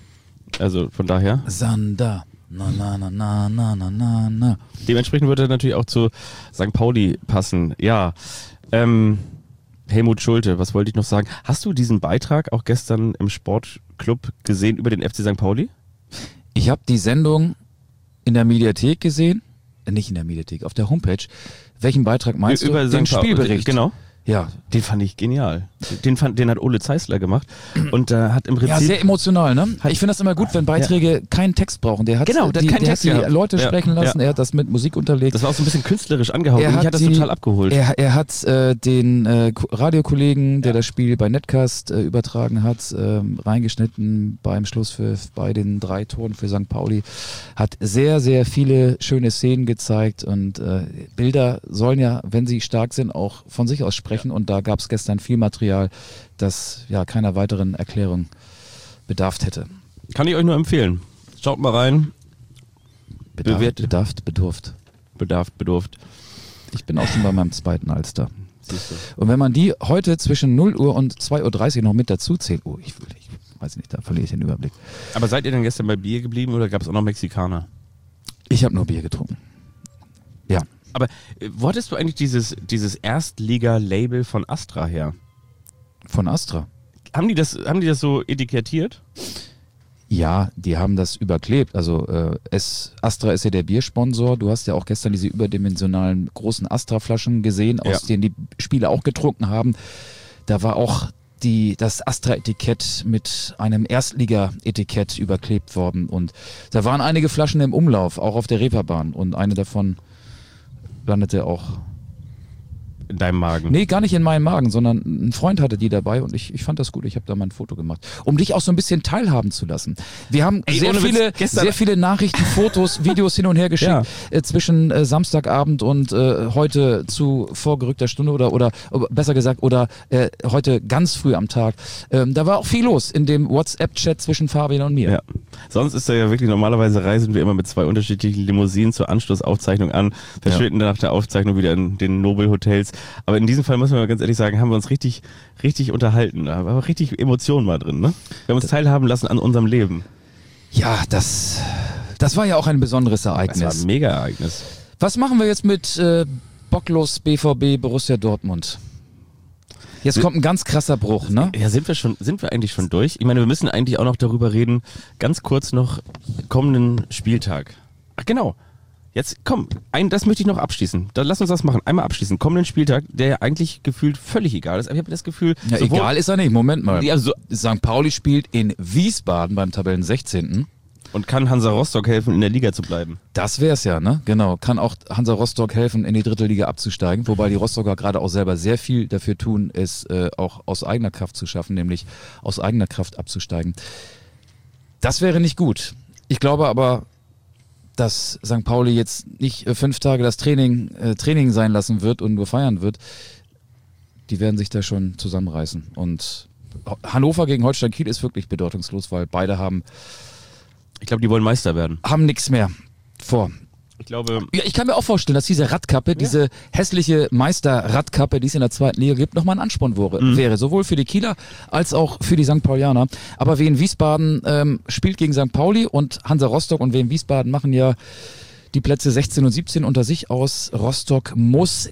Also von daher. Sander. Na, na, na, na, na, na, na, na. Dementsprechend würde er natürlich auch zu Sankt Pauli passen. Ja, ähm, Helmut Schulte, was wollte ich noch sagen? Hast du diesen Beitrag auch gestern im Sportclub gesehen über den F C Sankt Pauli? Ich habe die Sendung in der Mediathek gesehen. Äh, nicht in der Mediathek, auf der Homepage. Welchen Beitrag meinst über du? Den Sankt Spielbericht. Genau. Ja. Den fand ich genial. Den, fand, den hat Ole Zeissler gemacht und da äh, hat im Prinzip... Ja, sehr emotional, ne? Ich finde das immer gut, wenn Beiträge ja. keinen Text brauchen. Der hat, genau, der die, hat keinen der Text hat die gehabt. Leute ja. sprechen lassen, ja. er hat das mit Musik unterlegt. Das war auch so ein bisschen künstlerisch angehaucht er und mich hat das die, total abgeholt. Er, er hat äh, den äh, Radiokollegen, der ja. das Spiel bei Netcast äh, übertragen hat, äh, reingeschnitten beim Schlusspfiff bei den drei Toren für Sankt Pauli, hat sehr, sehr viele schöne Szenen gezeigt und äh, Bilder sollen ja, wenn sie stark sind, auch von sich aus sprechen ja. und da gab es gestern viel Material, das ja keiner weiteren Erklärung bedarf hätte. Kann ich euch nur empfehlen. Schaut mal rein. Bedarf, Bewertet. bedarft, bedurft. Bedarf, bedurft. Ich bin auch schon bei meinem zweiten Alster. Und wenn man die heute zwischen null Uhr und zwei Uhr dreißig noch mit dazu zählt, oh, ich, ich weiß nicht, da verliere ich den Überblick. Aber seid ihr denn gestern bei Bier geblieben oder gab es auch noch Mexikaner? Ich habe nur Bier getrunken. Ja. Aber äh, wo hattest du eigentlich dieses, dieses Erstliga-Label von Astra her? Von Astra? Haben die das, haben die das so etikettiert? Ja, die haben das überklebt. Also äh, es, Astra ist ja der Biersponsor. Du hast ja auch gestern diese überdimensionalen großen Astra-Flaschen gesehen, aus ja. denen die Spieler auch getrunken haben. Da war auch die, das Astra-Etikett mit einem Erstliga-Etikett überklebt worden. Und da waren einige Flaschen im Umlauf, auch auf der Reeperbahn. Und eine davon landete auch in deinem Magen? Nee, gar nicht in meinem Magen, sondern ein Freund hatte die dabei und ich, ich fand das gut. Ich habe da mal ein Foto gemacht, um dich auch so ein bisschen teilhaben zu lassen. Wir haben Ey, sehr, viele, sehr viele Nachrichten, Fotos, Videos hin und her geschickt ja. äh, zwischen äh, Samstagabend und äh, heute zu vorgerückter Stunde oder, oder besser gesagt, oder äh, heute ganz früh am Tag. Ähm, da war auch viel los in dem WhatsApp-Chat zwischen Fabian und mir. Ja. Sonst ist er ja wirklich, normalerweise reisen wir immer mit zwei unterschiedlichen Limousinen zur Anschlussaufzeichnung an, verschwinden ja. nach der Aufzeichnung wieder in den Nobel-Hotels. Aber in diesem Fall muss man ganz ehrlich sagen, haben wir uns richtig, richtig unterhalten. Da war richtig Emotionen mal drin, ne? Wir haben uns teilhaben lassen an unserem Leben. Ja, das, das war ja auch ein besonderes Ereignis. Das war ein Mega-Ereignis. Was machen wir jetzt mit äh, Bocklos B V B Borussia Dortmund? Jetzt kommt ein ganz krasser Bruch, ne? Ja, sind wir schon, sind wir eigentlich schon durch? Ich meine, wir müssen eigentlich auch noch darüber reden, ganz kurz noch kommenden Spieltag. Ach genau. Jetzt komm, ein, das möchte ich noch abschließen. Dann lass uns das machen. Einmal abschließen. Kommenden Spieltag, der ja eigentlich gefühlt völlig egal ist. Aber ich habe das Gefühl... Ja, sowohl, egal ist er nicht. Moment mal. Ja, so, Sankt Pauli spielt in Wiesbaden beim Tabellen sechzehnten und kann Hansa Rostock helfen, in der Liga zu bleiben. Das wär's ja, ne? Genau. Kann auch Hansa Rostock helfen, in die dritte Liga abzusteigen. Wobei die Rostocker gerade auch selber sehr viel dafür tun, es äh, auch aus eigener Kraft zu schaffen, nämlich aus eigener Kraft abzusteigen. Das wäre nicht gut. Ich glaube aber, dass Sankt Pauli jetzt nicht äh, fünf Tage das Training, äh, Training sein lassen wird und nur feiern wird. Die werden sich da schon zusammenreißen. Und Hannover gegen Holstein Kiel ist wirklich bedeutungslos, weil beide haben Ich glaube, die wollen Meister werden. haben nichts mehr vor. Ich glaube... Ja, ich kann mir auch vorstellen, dass diese Radkappe, ja. diese hässliche Meister-Radkappe, die es in der zweiten Liga gibt, nochmal ein Ansporn wäre. Mhm. wäre. Sowohl für die Kieler als auch für die Sankt Paulianer. Aber Wien Wiesbaden ähm, spielt gegen Sankt Pauli und Hansa Rostock und Wien Wiesbaden machen ja die Plätze sechzehn und siebzehn unter sich aus. Rostock muss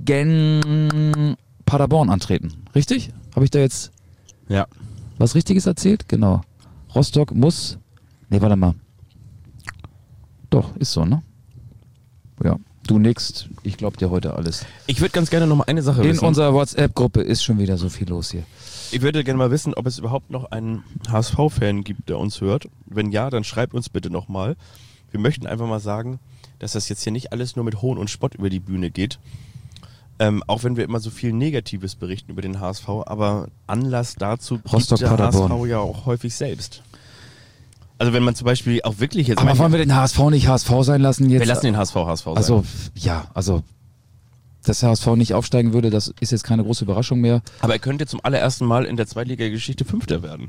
gegen Paderborn antreten. Richtig? Habe ich da jetzt ja. was Richtiges erzählt? Genau. Rostock muss... Nee, warte mal. Doch, ist so, ne? Ja, du nix. Ich glaub dir heute alles. Ich würde ganz gerne noch mal eine Sache In wissen. In unserer WhatsApp-Gruppe ist schon wieder so viel los hier. Ich würde gerne mal wissen, ob es überhaupt noch einen H S V-Fan gibt, der uns hört. Wenn ja, dann schreibt uns bitte noch mal. Wir möchten einfach mal sagen, dass das jetzt hier nicht alles nur mit Hohn und Spott über die Bühne geht. Ähm, auch wenn wir immer so viel Negatives berichten über den H S V, aber Anlass dazu Rostock, gibt der Paderborn. H S V ja auch häufig selbst. Also wenn man zum Beispiel auch wirklich jetzt... Aber wollen wir den H S V nicht H S V sein lassen jetzt? Wir lassen den H S V H S V sein. Also, ja, also, dass der H S V nicht aufsteigen würde, das ist jetzt keine große Überraschung mehr. Aber er könnte zum allerersten Mal in der Zweitliga-Geschichte Fünfter werden.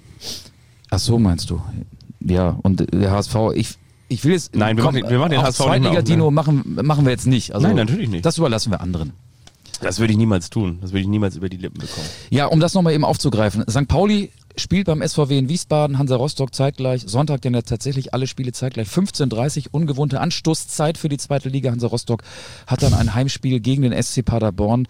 Ach so, meinst du? Ja, und der H S V, ich, ich will jetzt... Nein, wir, komm, machen, wir machen den H S V nicht mehr auf, Zweitliga-Dino ne? machen, machen wir jetzt nicht. Also, Nein, natürlich nicht. Das überlassen wir anderen. Das würde ich niemals tun. Das würde ich niemals über die Lippen bekommen. Ja, um das nochmal eben aufzugreifen. Sankt Pauli spielt beim S V W in Wiesbaden, Hansa Rostock zeitgleich. Sonntag denn ja tatsächlich alle Spiele zeitgleich. fünfzehn Uhr dreißig, ungewohnte Anstoßzeit für die zweite Liga. Hansa Rostock hat dann ein Heimspiel gegen den S C Paderborn.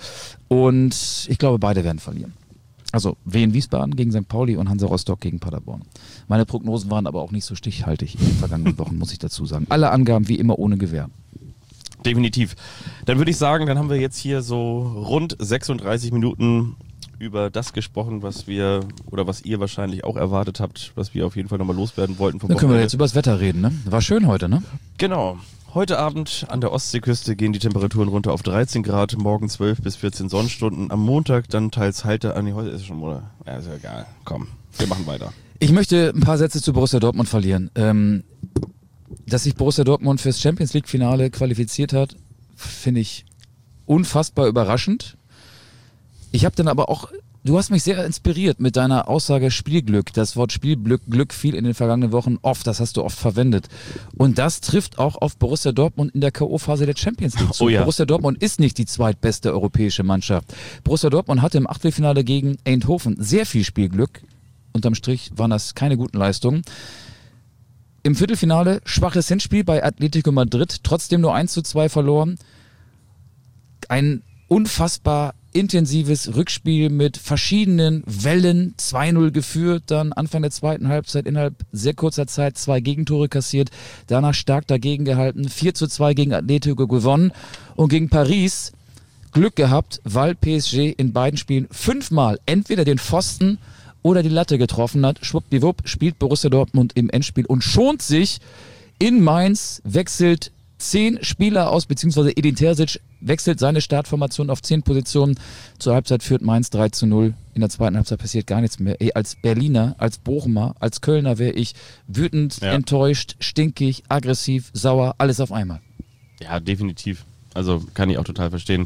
Und ich glaube, beide werden verlieren. Also W in Wiesbaden gegen Sankt Pauli und Hansa Rostock gegen Paderborn. Meine Prognosen waren aber auch nicht so stichhaltig in den vergangenen Wochen, muss ich dazu sagen. Alle Angaben wie immer ohne Gewähr. Definitiv. Dann würde ich sagen, dann haben wir jetzt hier so rund sechsunddreißig Minuten über das gesprochen, was wir oder was ihr wahrscheinlich auch erwartet habt, was wir auf jeden Fall nochmal loswerden wollten. Vom Dann können wir Wochenende. jetzt über das Wetter reden, ne? War schön heute, ne? Genau. Heute Abend an der Ostseeküste gehen die Temperaturen runter auf dreizehn Grad, morgen zwölf bis vierzehn Sonnenstunden, am Montag dann teils Halte an die heute ist schon oder ja, ist ja egal. Komm, wir machen weiter. Ich möchte ein paar Sätze zu Borussia Dortmund verlieren. Ähm, dass sich Borussia Dortmund fürs Champions League Finale qualifiziert hat, finde ich unfassbar überraschend. Ich habe dann aber auch, du hast mich sehr inspiriert mit deiner Aussage Spielglück. Das Wort Spielglück Glück fiel in den vergangenen Wochen oft, das hast du oft verwendet. Und das trifft auch auf Borussia Dortmund in der K O-Phase der Champions League zu. Oh ja. Borussia Dortmund ist nicht die zweitbeste europäische Mannschaft. Borussia Dortmund hatte im Achtelfinale gegen Eindhoven sehr viel Spielglück. Unterm Strich waren das keine guten Leistungen. Im Viertelfinale schwaches Hinspiel bei Atletico Madrid, trotzdem nur eins zu zwei verloren. Ein unfassbar intensives Rückspiel mit verschiedenen Wellen, zwei null geführt, dann Anfang der zweiten Halbzeit innerhalb sehr kurzer Zeit zwei Gegentore kassiert, danach stark dagegen gehalten, vier zu zwei gegen Atletico gewonnen und gegen Paris Glück gehabt, weil P S G in beiden Spielen fünfmal entweder den Pfosten oder die Latte getroffen hat. Schwuppdiwupp spielt Borussia Dortmund im Endspiel und schont sich in Mainz, wechselt zehn Spieler aus, beziehungsweise Edin Terzic wechselt seine Startformation auf zehn Positionen. Zur Halbzeit führt Mainz drei zu null. In der zweiten Halbzeit passiert gar nichts mehr. Ey, als Berliner, als Bochumer, als Kölner wäre ich wütend, ja. enttäuscht, stinkig, aggressiv, sauer, alles auf einmal. Ja, definitiv. Also kann ich auch total verstehen.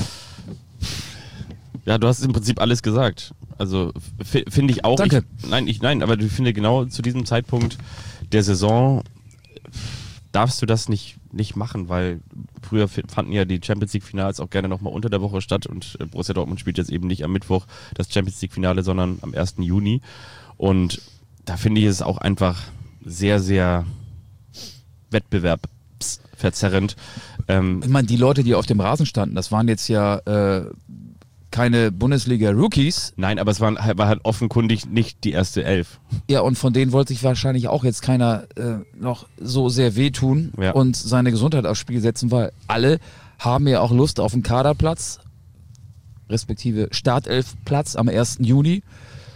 Ja, du hast im Prinzip alles gesagt. Also f- finde ich auch. Danke. Ich, nein, ich nein, aber ich finde genau zu diesem Zeitpunkt der Saison darfst du das nicht nicht machen, weil früher fanden ja die Champions League Finals auch gerne nochmal unter der Woche statt und Borussia Dortmund spielt jetzt eben nicht am Mittwoch das Champions League Finale, sondern am ersten Juni und da finde ich es auch einfach sehr, sehr wettbewerbsverzerrend. Ähm, Ich meine, die Leute, die auf dem Rasen standen, das waren jetzt ja äh, keine Bundesliga-Rookies. Nein, aber es war, war halt offenkundig nicht die erste Elf. Ja, und von denen wollte sich wahrscheinlich auch jetzt keiner äh, noch so sehr wehtun Ja. und seine Gesundheit aufs Spiel setzen, weil alle haben ja auch Lust auf einen Kaderplatz, respektive Startelfplatz am ersten Juni.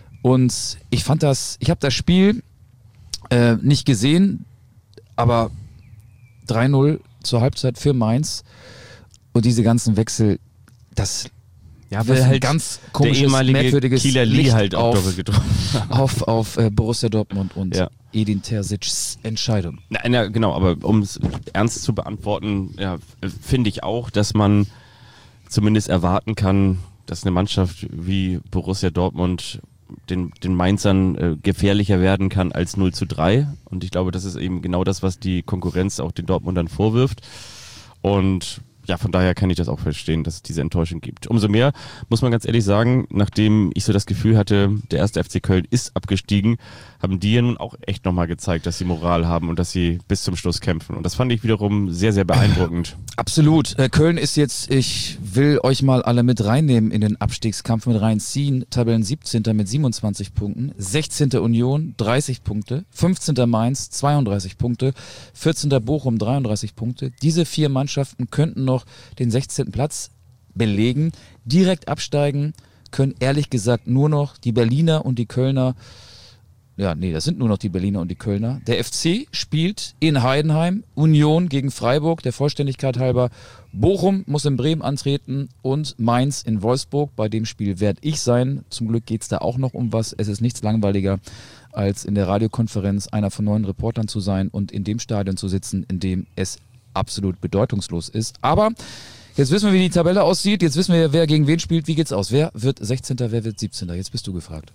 Und ich fand das, ich habe das Spiel äh, nicht gesehen, aber drei null zur Halbzeit für Mainz und diese ganzen Wechsel, das Ja, wirft ein halt ganz der komisches, ehemalige merkwürdiges Kieler Lee Licht halt auch auf, doppelt getroffen. auf, auf äh, Borussia Dortmund und Ja. Edin Terzic's Entscheidung. Na, na, genau, aber um es ernst zu beantworten, ja, finde ich auch, dass man zumindest erwarten kann, dass eine Mannschaft wie Borussia Dortmund den, den Mainzern äh, gefährlicher werden kann als null zu drei. Und ich glaube, das ist eben genau das, was die Konkurrenz auch den Dortmundern vorwirft. Und ja, von daher kann ich das auch verstehen, dass es diese Enttäuschung gibt. Umso mehr muss man ganz ehrlich sagen, nachdem ich so das Gefühl hatte, der erste F C Köln ist abgestiegen, haben die ja nun auch echt nochmal gezeigt, dass sie Moral haben und dass sie bis zum Schluss kämpfen. Und das fand ich wiederum sehr, sehr beeindruckend. Absolut. Äh, Köln ist jetzt, ich will euch mal alle mit reinnehmen in den Abstiegskampf, mit reinziehen. Tabellen siebzehnter mit siebenundzwanzig Punkten, sechzehnter Union dreißig Punkte, fünfzehnter Mainz zweiunddreißig Punkte, vierzehnter Bochum dreiunddreißig Punkte. Diese vier Mannschaften könnten noch den sechzehnten Platz belegen. Direkt absteigen können ehrlich gesagt nur noch die Berliner und die Kölner. Ja, nee, das sind nur noch die Berliner und die Kölner. Der F C spielt in Heidenheim, Union gegen Freiburg, der Vollständigkeit halber. Bochum muss in Bremen antreten und Mainz in Wolfsburg. Bei dem Spiel werde ich sein. Zum Glück geht es da auch noch um was. Es ist nichts langweiliger, als in der Radiokonferenz einer von neun Reportern zu sein und in dem Stadion zu sitzen, in dem es absolut bedeutungslos ist. Aber jetzt wissen wir, wie die Tabelle aussieht. Jetzt wissen wir, wer gegen wen spielt. Wie geht's aus? Wer wird sechzehnter, wer wird siebzehnter? Jetzt bist du gefragt.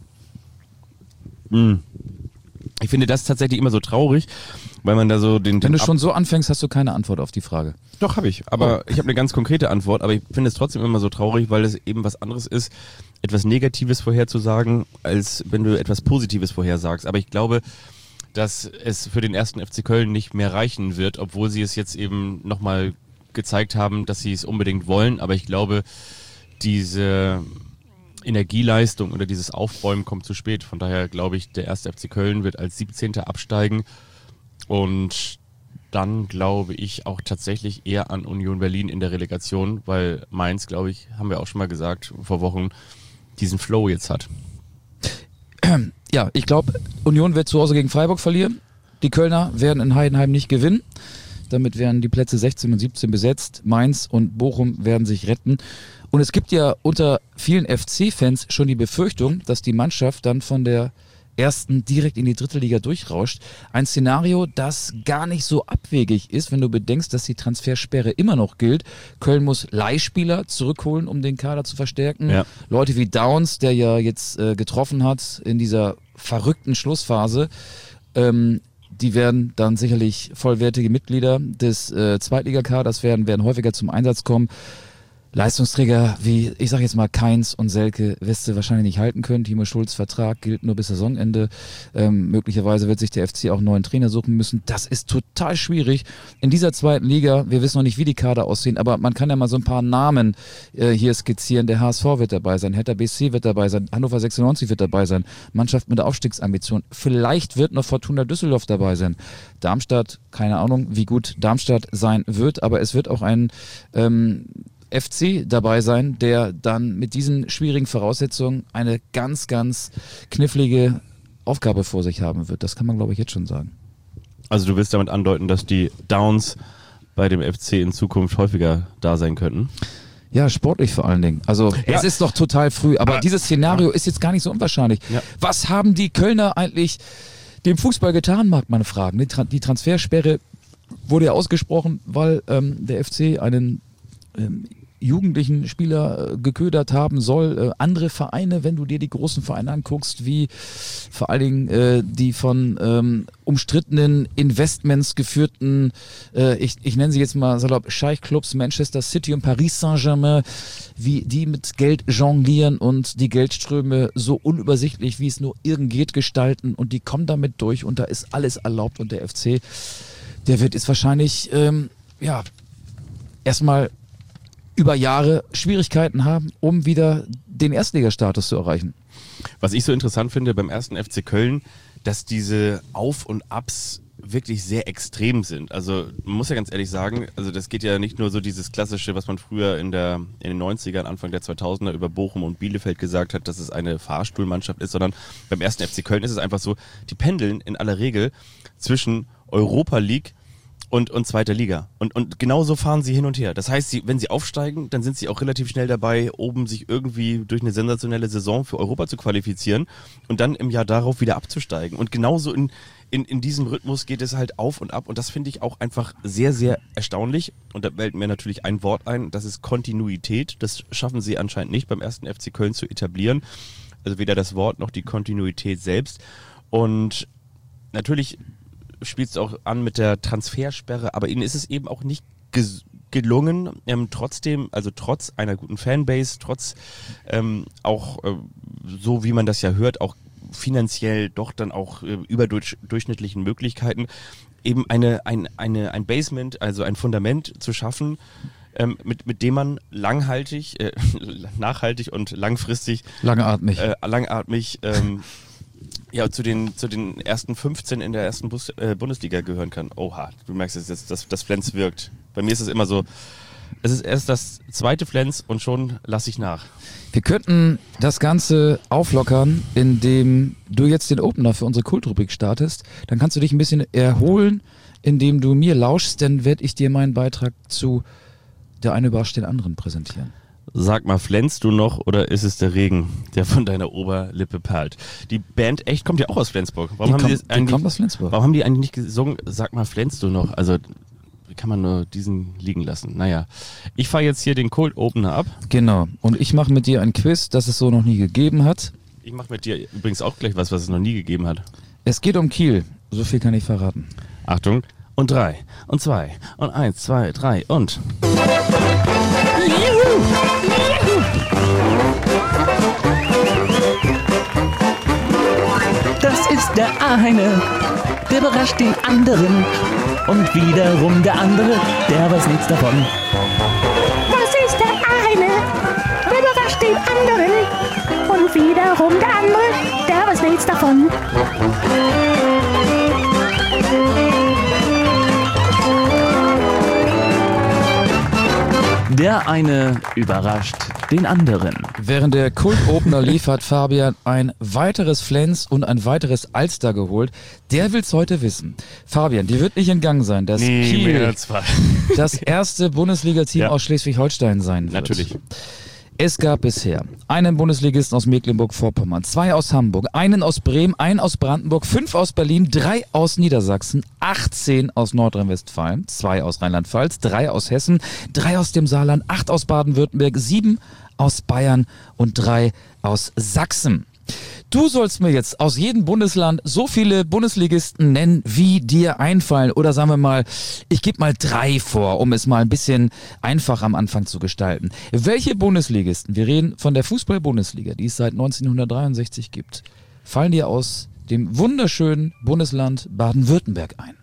Ich finde das tatsächlich immer so traurig, weil man da so den... den Wenn du Ab- schon so anfängst, hast du keine Antwort auf die Frage. Doch, habe ich. Aber Oh. ich habe eine ganz konkrete Antwort. Aber ich finde es trotzdem immer so traurig, weil es eben was anderes ist, etwas Negatives vorherzusagen, als wenn du etwas Positives vorhersagst. Aber ich glaube, dass es für den ersten F C Köln nicht mehr reichen wird, obwohl sie es jetzt eben nochmal gezeigt haben, dass sie es unbedingt wollen. Aber ich glaube, diese Energieleistung oder dieses Aufbäumen kommt zu spät. Von daher glaube ich, der erste F C Köln wird als siebzehnter absteigen. Und dann glaube ich auch tatsächlich eher an Union Berlin in der Relegation, weil Mainz, glaube ich, haben wir auch schon mal gesagt, vor Wochen diesen Flow jetzt hat. Ja, ich glaube, Union wird zu Hause gegen Freiburg verlieren. Die Kölner werden in Heidenheim nicht gewinnen. Damit werden die Plätze sechzehn und siebzehn besetzt. Mainz und Bochum werden sich retten. Und es gibt ja unter vielen F C-Fans schon die Befürchtung, dass die Mannschaft dann von der ersten direkt in die dritte Liga durchrauscht. Ein Szenario, das gar nicht so abwegig ist, wenn du bedenkst, dass die Transfersperre immer noch gilt. Köln muss Leihspieler zurückholen, um den Kader zu verstärken. Ja. Leute wie Downs, der ja jetzt äh, getroffen hat in dieser verrückten Schlussphase, ähm, die werden dann sicherlich vollwertige Mitglieder des äh, Zweitligakaders werden, werden häufiger zum Einsatz kommen. Leistungsträger wie, ich sag jetzt mal, Kainz und Selke wirst du wahrscheinlich nicht halten können. Timo Schulz Vertrag gilt nur bis Saisonende. Ähm, möglicherweise wird sich der F C auch einen neuen Trainer suchen müssen. Das ist total schwierig. In dieser zweiten Liga, wir wissen noch nicht, wie die Kader aussehen, aber man kann ja mal so ein paar Namen äh, hier skizzieren. Der H S V wird dabei sein, Hertha B S C wird dabei sein, Hannover sechsundneunzig wird dabei sein, Mannschaft mit Aufstiegsambition. Vielleicht wird noch Fortuna Düsseldorf dabei sein. Darmstadt, keine Ahnung, wie gut Darmstadt sein wird, aber es wird auch ein ähm, F C dabei sein, der dann mit diesen schwierigen Voraussetzungen eine ganz, ganz knifflige Aufgabe vor sich haben wird. Das kann man, glaube ich, jetzt schon sagen. Also du willst damit andeuten, dass die Downs bei dem F C in Zukunft häufiger da sein könnten? Ja, sportlich vor allen Dingen. Also Ja. es ist noch total früh, aber, Aber- dieses Szenario ist jetzt gar nicht so unwahrscheinlich. Ja. Was haben die Kölner eigentlich dem Fußball getan, mag man fragen. Die, Tra- die Transfersperre wurde ja ausgesprochen, weil ähm, der F C einen ähm, jugendlichen Spieler äh, geködert haben soll. Äh, andere Vereine, wenn du dir die großen Vereine anguckst, wie vor allen Dingen äh, die von ähm, umstrittenen Investments geführten, äh, ich, ich nenne sie jetzt mal salopp, Scheichclubs, Manchester City und Paris Saint-Germain, wie die mit Geld jonglieren und die Geldströme so unübersichtlich, wie es nur irgend geht, gestalten und die kommen damit durch und da ist alles erlaubt und der F C, der wird jetzt wahrscheinlich, ähm, ja, erstmal über Jahre Schwierigkeiten haben, um wieder den Erstligastatus zu erreichen. Was ich so interessant finde beim ersten F C Köln, dass diese Auf- und Abs wirklich sehr extrem sind. Also man muss ja ganz ehrlich sagen, also das geht ja nicht nur so dieses klassische, was man früher in der in den neunzigern, Anfang der zweitausender über Bochum und Bielefeld gesagt hat, dass es eine Fahrstuhlmannschaft ist, sondern beim ersten F C Köln ist es einfach so, die pendeln in aller Regel zwischen Europa League und, und zweiter Liga. Und, und genauso fahren sie hin und her. Das heißt, sie, wenn sie aufsteigen, dann sind sie auch relativ schnell dabei, oben sich irgendwie durch eine sensationelle Saison für Europa zu qualifizieren und dann im Jahr darauf wieder abzusteigen. Und genauso in In, in diesem Rhythmus geht es halt auf und ab und das finde ich auch einfach sehr, sehr erstaunlich. Und da fällt mir natürlich ein Wort ein, das ist Kontinuität. Das schaffen sie anscheinend nicht beim ersten F C Köln zu etablieren. Also weder das Wort noch die Kontinuität selbst. Und natürlich spielt es auch an mit der Transfersperre, aber ihnen ist es eben auch nicht ges- gelungen, ähm, trotzdem, also trotz einer guten Fanbase, trotz ähm, auch äh, so wie man das ja hört, auch finanziell doch dann auch äh, überdurchschnittlichen Möglichkeiten, eben eine, ein, eine, ein Basement, also ein Fundament zu schaffen, ähm, mit, mit dem man langhaltig, äh, nachhaltig und langfristig Langatmig. äh, langatmig ähm, ja, zu den, zu den ersten fünfzehn in der ersten Bus, äh, Bundesliga gehören kann. Oha, du merkst jetzt, dass, dass das Flens wirkt. Bei mir ist es immer so, es ist erst das zweite Flens und schon lasse ich nach. Wir könnten das Ganze auflockern, indem du jetzt den Opener für unsere Kultrubrik startest. Dann kannst du dich ein bisschen erholen, indem du mir lauschst, dann werde ich dir meinen Beitrag zu Der eine überrascht den anderen präsentieren. Sag mal, flänzt du noch oder ist es der Regen, der von deiner Oberlippe perlt? Die Band Echt kommt ja auch aus Flensburg. Warum, Die haben, kommt- die das die eigentlich, kommt aus Flensburg. warum haben die eigentlich nicht gesungen, sag mal, flänzt du noch? Also, wie kann man nur diesen liegen lassen? Naja, ich fahre jetzt hier den Cold Opener ab. Genau. Und ich mache mit dir ein Quiz, das es so noch nie gegeben hat. Ich mache mit dir übrigens auch gleich was, was es noch nie gegeben hat. Es geht um Kiel. So viel kann ich verraten. Achtung. Und drei. Und zwei. Und eins, zwei, drei. Und... Das ist der eine, der überrascht den anderen. Und wiederum der andere, der weiß nichts davon. Das ist der eine, der überrascht den anderen. Und wiederum der andere, der weiß nichts davon. Der eine überrascht den anderen. Während der Kult-Opener lief, hat Fabian ein weiteres Flens und ein weiteres Alster geholt. Der will's heute wissen. Fabian, dir wird nicht entgangen sein, dass Kiel zwei. das erste Bundesliga-Team Ja. aus Schleswig-Holstein sein wird. Natürlich. Es gab bisher einen Bundesligisten aus Mecklenburg-Vorpommern, zwei aus Hamburg, einen aus Bremen, einen aus Brandenburg, fünf aus Berlin, drei aus Niedersachsen, achtzehn aus Nordrhein-Westfalen, zwei aus Rheinland-Pfalz, drei aus Hessen, drei aus dem Saarland, acht aus Baden-Württemberg, sieben aus Bayern und drei aus Sachsen. Du sollst mir jetzt aus jedem Bundesland so viele Bundesligisten nennen, wie dir einfallen. Oder sagen wir mal, ich gebe mal drei vor, um es mal ein bisschen einfach am Anfang zu gestalten. Welche Bundesligisten, wir reden von der Fußball-Bundesliga, die es seit neunzehnhundertdreiundsechzig gibt, fallen dir aus dem wunderschönen Bundesland Baden-Württemberg ein?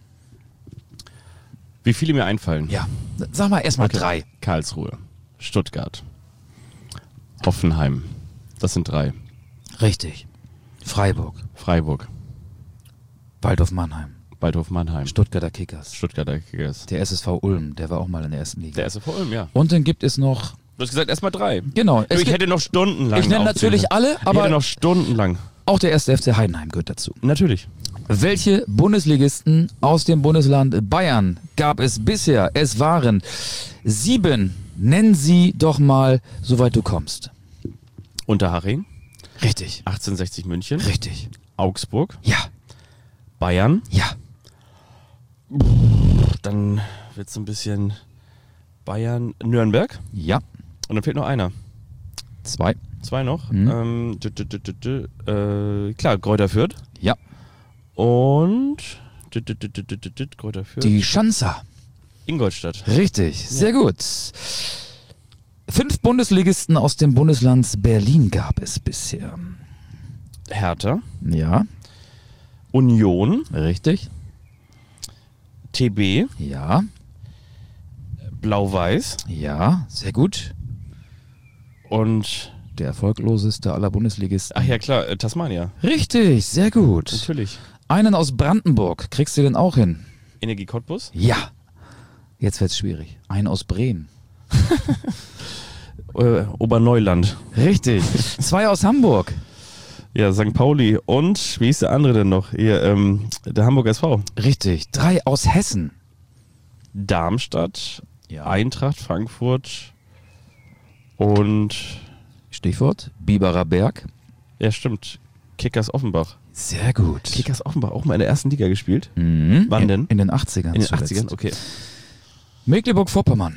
Wie viele mir einfallen? Ja, sag mal erstmal Okay. drei. Karlsruhe, Stuttgart, Hoffenheim. Das sind drei. Richtig. Freiburg, Freiburg, Waldhof Mannheim, Waldhof Mannheim, Stuttgarter Kickers, Stuttgarter Kickers. der S S V Ulm, der war auch mal in der ersten Liga. Der S V Ulm, ja. Und dann gibt es noch, Du hast gesagt, erstmal drei. genau, es ich gibt, hätte noch stundenlang ich nenne aufzählen natürlich können. alle, Ich aber hätte noch stundenlang. auch der erste F C Heidenheim gehört dazu. Natürlich. Welche Bundesligisten aus dem Bundesland Bayern gab es bisher? Es waren sieben. Nenn sie doch mal, soweit du kommst. Unterhaching, Richtig. achtzehnhundertsechzig München, Richtig. Augsburg, Ja. Bayern. Ja. Dann wird es ein bisschen Bayern, Nürnberg. Ja. Und dann fehlt noch einer. Zwei. Zwei noch. Mhm. Ähm, dü, dü, dü, dü, dü, äh, klar, Kräuter Fürth. Ja. Und dü, dü, dü, dü, dü, dü, dü, Kräuter Fürth. Die Schanzer. Ingolstadt. Richtig. Sehr gut. Fünf Bundesligisten aus dem Bundesland Berlin gab es bisher. Hertha. Ja. Union. Richtig. T B. Ja. Blau-Weiß. Ja, sehr gut. Und, Der erfolgloseste aller Bundesligisten. ach ja klar, äh, Tasmania. Richtig, sehr gut. Natürlich. Einen aus Brandenburg. Kriegst du den auch hin? Energie Cottbus. Ja. Jetzt wird's schwierig. Einen aus Bremen. Äh, Oberneuland. Richtig. Zwei aus Hamburg. Ja, Sankt Pauli. Und, wie ist der andere denn noch? Hier, ähm, der Hamburg S V. Richtig. Drei aus Hessen. Darmstadt, Ja. Eintracht Frankfurt und, Stichwort Biberer Berg. ja stimmt, Kickers Offenbach. Sehr gut. Kickers Offenbach auch mal in der ersten Liga gespielt? Mhm. Wann in, denn? In den achtzigern. In den zuletzt. achtzigern? Okay. Mecklenburg-Vorpommern.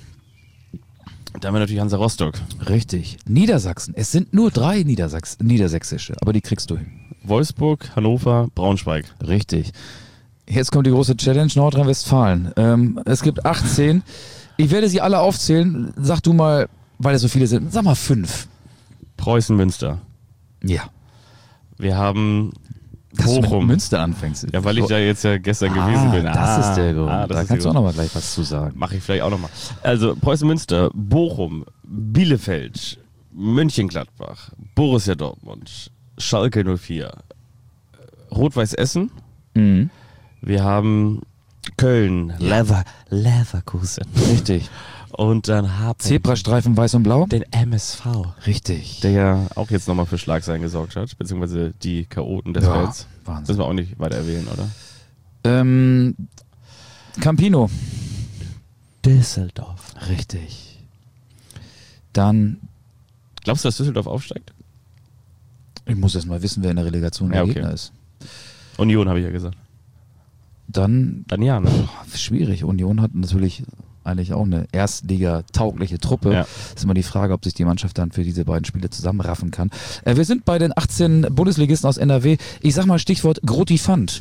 Da haben wir natürlich Hansa Rostock. Richtig. Niedersachsen. Es sind nur drei Niedersachs niedersächsische, aber die kriegst du hin. Wolfsburg, Hannover, Braunschweig. Richtig. Jetzt kommt die große Challenge Nordrhein-Westfalen. Ähm, es gibt achtzehn. Ich werde sie alle aufzählen. Sag du mal, weil es so viele sind, sag mal fünf. Preußen, Münster. Ja. Wir haben Dass du mit Bochum. Münster anfängst. Ja, weil ich da jetzt ja gestern ah, gewesen bin. Das ist der Grund. Ah, das da ist kannst der du auch Grund. noch mal gleich was zu sagen. Mache ich vielleicht auch nochmal. Also Preußen Münster, Bochum, Bielefeld, Mönchengladbach, Borussia Dortmund, Schalke null vier, Rot-Weiß Essen. Mhm. Wir haben Köln, Lever, Leverkusen. Richtig. Und dann haben Zebrastreifen weiß und blau. den M S V, Richtig. der ja auch jetzt nochmal für Schlagzeilen gesorgt hat, beziehungsweise die Chaoten des Ja, Felds. Wahnsinn. Müssen wir auch nicht weiter erwähnen, oder? Ähm, Campino. Düsseldorf. Richtig. Dann, Glaubst du, dass Düsseldorf aufsteigt? ich muss erst mal wissen, wer in der Relegation der Ja, okay. Gegner ist. Union, habe ich ja gesagt. Dann, Dann ja, ne? boah, schwierig. Union hat natürlich eigentlich auch eine Erstliga-taugliche Truppe. Ja. Ist immer die Frage, ob sich die Mannschaft dann für diese beiden Spiele zusammenraffen kann. Äh, wir sind bei den achtzehn Bundesligisten aus N R W. Ich sag mal Stichwort Grotifant.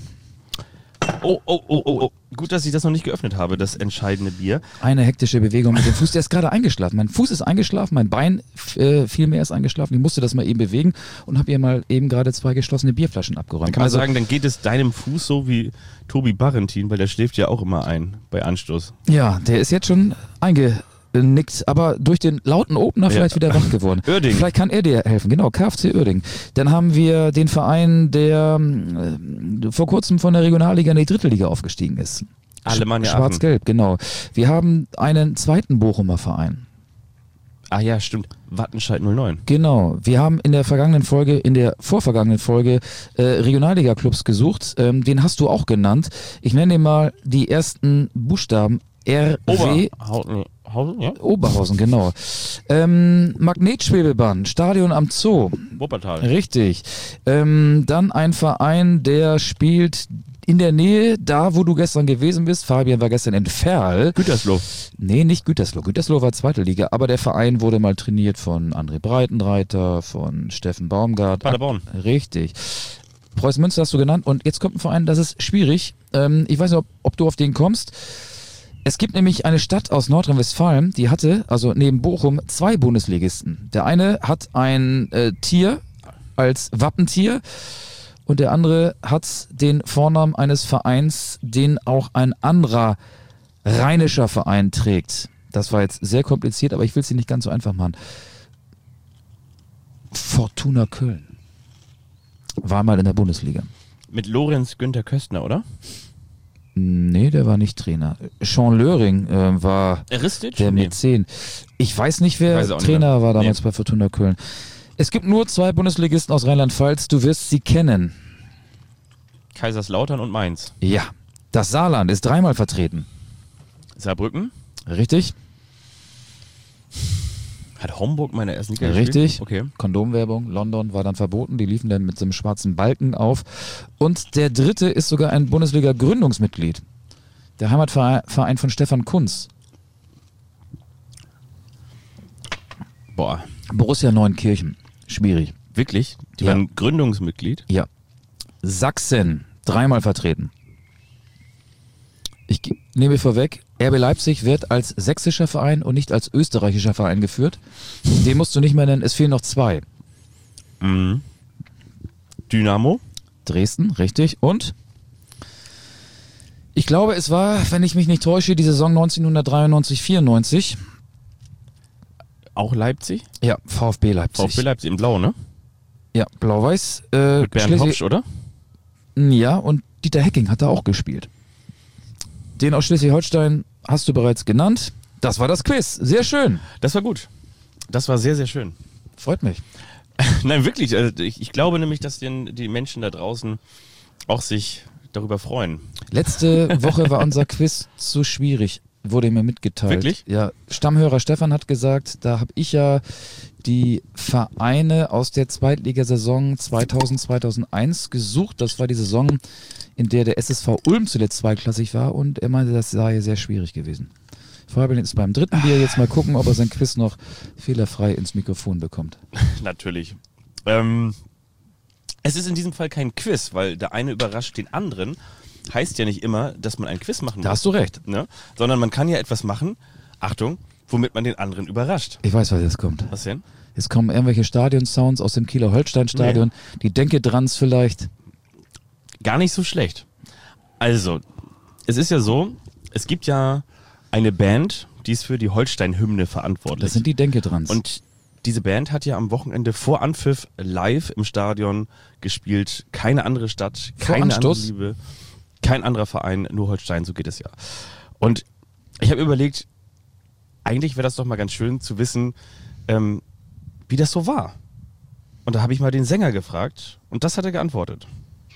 Oh, oh, oh, oh, oh. Gut, dass ich das noch nicht geöffnet habe, das entscheidende Bier. Eine hektische Bewegung mit dem Fuß. Der ist gerade eingeschlafen. Mein Fuß ist eingeschlafen, mein Bein äh, viel mehr ist eingeschlafen. Ich musste das mal eben bewegen und habe ihr mal eben gerade zwei geschlossene Bierflaschen abgeräumt. Dann kann man Also, sagen, dann geht es deinem Fuß so wie Tobi Barrentin, weil der schläft ja auch immer ein bei Anstoß. ja, der ist jetzt schon eingenickt, aber durch den lauten Opener vielleicht wieder wach geworden. Oerding. Vielleicht kann er dir helfen. Genau, K F C Oerding. Dann haben wir den Verein, der äh, vor kurzem von der Regionalliga in die dritte Liga aufgestiegen ist. Alemannia Aachen. Schwarz-Gelb, genau. Wir haben einen zweiten Bochumer Verein. Ah ja, stimmt. Wattenscheid null neun. Genau. Wir haben in der vergangenen Folge, in der vorvergangenen Folge äh, Regionalliga-Clubs gesucht. Ähm, den hast du auch genannt. Ich nenne dir mal die ersten Buchstaben. R W Oberhausen, ja? Oberhausen, genau. Ähm, Magnetschwebebahn, Stadion am Zoo. Wuppertal. Richtig. Ähm, dann ein Verein, der spielt in der Nähe, da wo du gestern gewesen bist. Fabian war gestern in Verl. Gütersloh. Nee, nicht Gütersloh. Gütersloh war zweite Liga, aber der Verein wurde mal trainiert von André Breitenreiter, von Steffen Baumgart. Paderborn. Richtig. Preußen Münster hast du genannt und jetzt kommt ein Verein, das ist schwierig. Ähm, ich weiß nicht, ob, ob du auf den kommst. Es gibt nämlich eine Stadt aus Nordrhein-Westfalen, die hatte, also neben Bochum, zwei Bundesligisten. Der eine hat ein äh, Tier als Wappentier und der andere hat den Vornamen eines Vereins, den auch ein anderer rheinischer Verein trägt. Das war jetzt sehr kompliziert, aber ich will es dir nicht ganz so einfach machen. Fortuna Köln war mal in der Bundesliga. Mit Lorenz Günther Köstner, oder? Nee, der war nicht Trainer. Sean Löring äh, war Ristic? der Nee. mit zehn. Ich weiß nicht, wer Weiß auch nicht Trainer mehr. war damals Nee. bei Fortuna Köln. Es gibt nur zwei Bundesligisten aus Rheinland-Pfalz. Du wirst sie kennen. Kaiserslautern und Mainz. Ja. Das Saarland ist dreimal vertreten. Saarbrücken? Richtig? Hat Homburg meine ersten Liga Richtig. gespielt? Okay. Kondomwerbung. London war dann verboten. Die liefen dann mit so einem schwarzen Balken auf. Und der dritte ist sogar ein Bundesliga-Gründungsmitglied. Der Heimatverein von Stefan Kunz. Boah, Borussia Neunkirchen. Schwierig. wirklich? Die Ja. waren Gründungsmitglied? Ja. Sachsen, dreimal vertreten. Ich ge- nehme vorweg, R B Leipzig wird als sächsischer Verein und nicht als österreichischer Verein geführt. Den musst du nicht mehr nennen, es fehlen noch zwei. Mhm. Dynamo? Dresden, richtig. Und Ich glaube, es war, wenn ich mich nicht täusche, die Saison neunzehnhundertdreiundneunzig vierundneunzig. Auch Leipzig? Ja, VfB Leipzig. VfB Leipzig in Blau, ne? Ja, Blau-Weiß. Äh, Mit Bernd Schleswig- Hopsch, oder? Ja, und Dieter Hecking hat da auch gespielt. Den aus Schleswig-Holstein hast du bereits genannt. Das war das Quiz. Sehr schön. Das war gut. Das war sehr, sehr schön. Freut mich. Nein, wirklich. Also ich, ich glaube nämlich, dass den, die Menschen da draußen auch sich darüber freuen. Letzte Woche war unser Quiz zu schwierig, wurde mir mitgeteilt. Wirklich? Ja, Stammhörer Stefan hat gesagt, da habe ich ja die Vereine aus der Zweitligasaison zweitausend zweitausendeins gesucht. Das war die Saison, in der der S S V Ulm zuletzt zweiklassig war und er meinte, das sei sehr schwierig gewesen. Fabian ist beim dritten Bier, jetzt mal gucken, ob er sein Quiz noch fehlerfrei ins Mikrofon bekommt. Natürlich. Ähm, es ist in diesem Fall kein Quiz, weil der eine überrascht den anderen. Heißt ja nicht immer, dass man ein Quiz machen muss. Da hast du recht. Ne? Sondern man kann ja etwas machen, Achtung, womit man den anderen überrascht. Ich weiß, was jetzt kommt. Was denn? Jetzt kommen irgendwelche Stadion-Sounds aus dem Kieler Holstein-Stadion. Nee. Die Denke-Drans vielleicht. Gar nicht so schlecht. Also, es ist ja so, es gibt ja eine Band, die ist für die Holstein-Hymne verantwortlich. Das sind die Denke-Drans. Und diese Band hat ja am Wochenende vor Anpfiff live im Stadion gespielt. Keine andere Stadt, Vor keine andere Anstoß? Liebe, kein anderer Verein, nur Holstein, so geht es ja. Und ich habe überlegt, eigentlich wäre das doch mal ganz schön zu wissen, ähm, wie das so war. Und da habe ich mal den Sänger gefragt und das hat er geantwortet.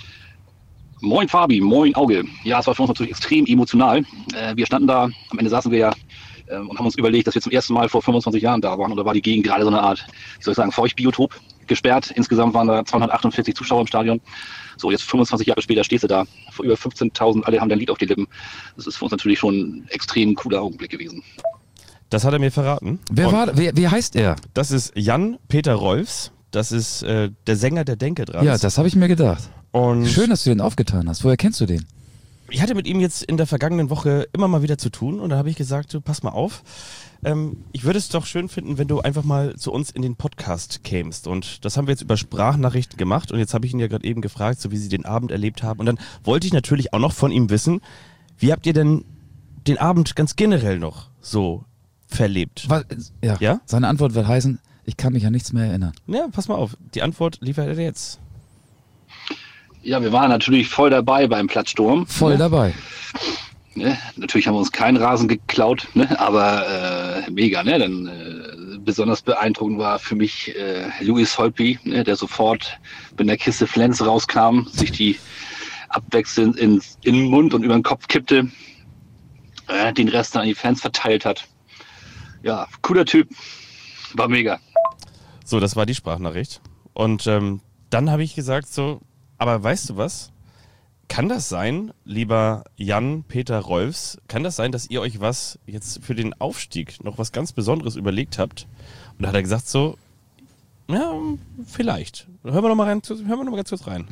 Moin Fabi, moin Auge. Ja, es war für uns natürlich extrem emotional. Äh, wir standen da, am Ende saßen wir ja äh, und haben uns überlegt, dass wir zum ersten Mal vor fünfundzwanzig Jahren da waren. Und da war die Gegend gerade so eine Art, wie soll ich sagen, Feuchtbiotop gesperrt. Insgesamt waren da zweihundertachtundvierzig Zuschauer im Stadion. So, jetzt fünfundzwanzig Jahre später stehst du da. Vor über fünfzehntausend, alle haben dein Lied auf die Lippen. Das ist für uns natürlich schon ein extrem cooler Augenblick gewesen. Das hat er mir verraten. wer Und war, wer, wer heißt er? Das ist Jan-Peter Rolfs. Das ist äh, der Sänger der Denke-Drans. Ja, das habe ich mir gedacht. Und Schön, dass du den aufgetan hast. Woher kennst du den? ich hatte mit ihm jetzt in der vergangenen Woche immer mal wieder zu tun und da habe ich gesagt, du pass mal auf, ähm, ich würde es doch schön finden, wenn du einfach mal zu uns in den Podcast kämst und das haben wir jetzt über Sprachnachrichten gemacht und jetzt habe ich ihn ja gerade eben gefragt, so wie sie den Abend erlebt haben und dann wollte ich natürlich auch noch von ihm wissen, wie habt ihr denn den Abend ganz generell noch so verlebt? Was, ja. Ja? Seine Antwort wird heißen, ich kann mich an nichts mehr erinnern. Ja, pass mal auf, die Antwort liefert er jetzt. Ja, wir waren natürlich voll dabei beim Platzsturm. Voll dabei. Ne? Natürlich haben wir uns keinen Rasen geklaut, ne? Aber äh, mega. Ne? Dann, äh, besonders beeindruckend war für mich äh, Louis Holtby, ne? Der sofort mit einer Kiste Flens rauskam, sich die abwechselnd in, in den Mund und über den Kopf kippte, äh, den Rest dann an die Fans verteilt hat. Ja, cooler Typ. War mega. So, das war die Sprachnachricht. Und ähm, dann habe ich gesagt so, aber weißt du was? Kann das sein, lieber Jan-Peter Rolfs, kann das sein, dass ihr euch was jetzt für den Aufstieg noch was ganz Besonderes überlegt habt? Und da hat er gesagt so, ja, vielleicht. Hören wir noch mal rein, hören wir noch mal ganz kurz rein.